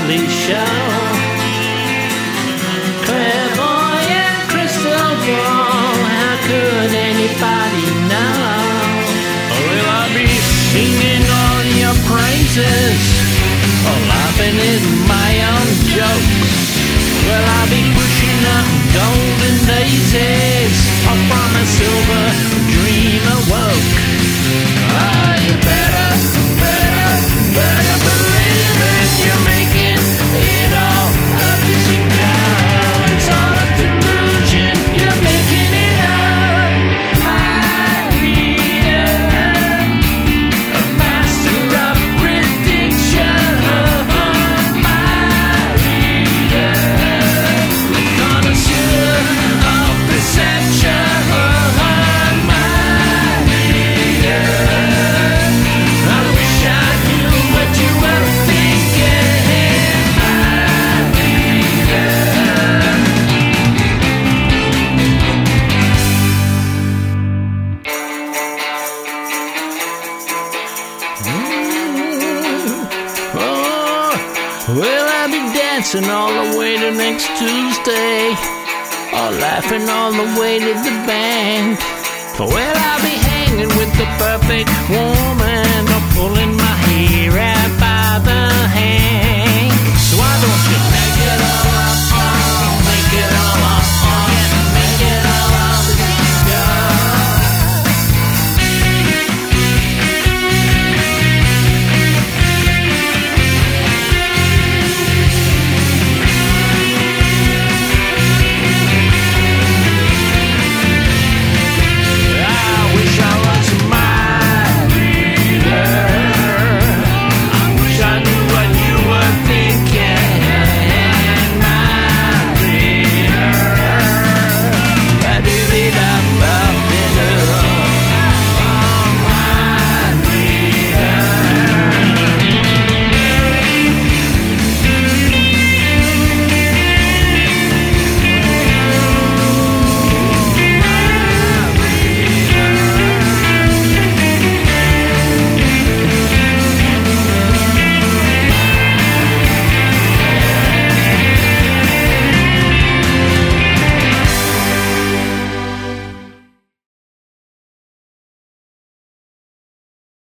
lovely show. Clairvoyant crystal ball, how could anybody know? Will I be singing all your praises, or laughing at my own jokes? Will I be pushing up golden daisies, or from a silver dream awoke? Oh, you better, better, better believe it. You're making it all up as you go. It's all a delusion. You're making it up. My reader, a master of prediction. My reader, a connoisseur of perception. Will I be dancing all the way to next Tuesday, or laughing all the way to the bank? Will I be hanging with the perfect woman, or pulling my hair out by the hand?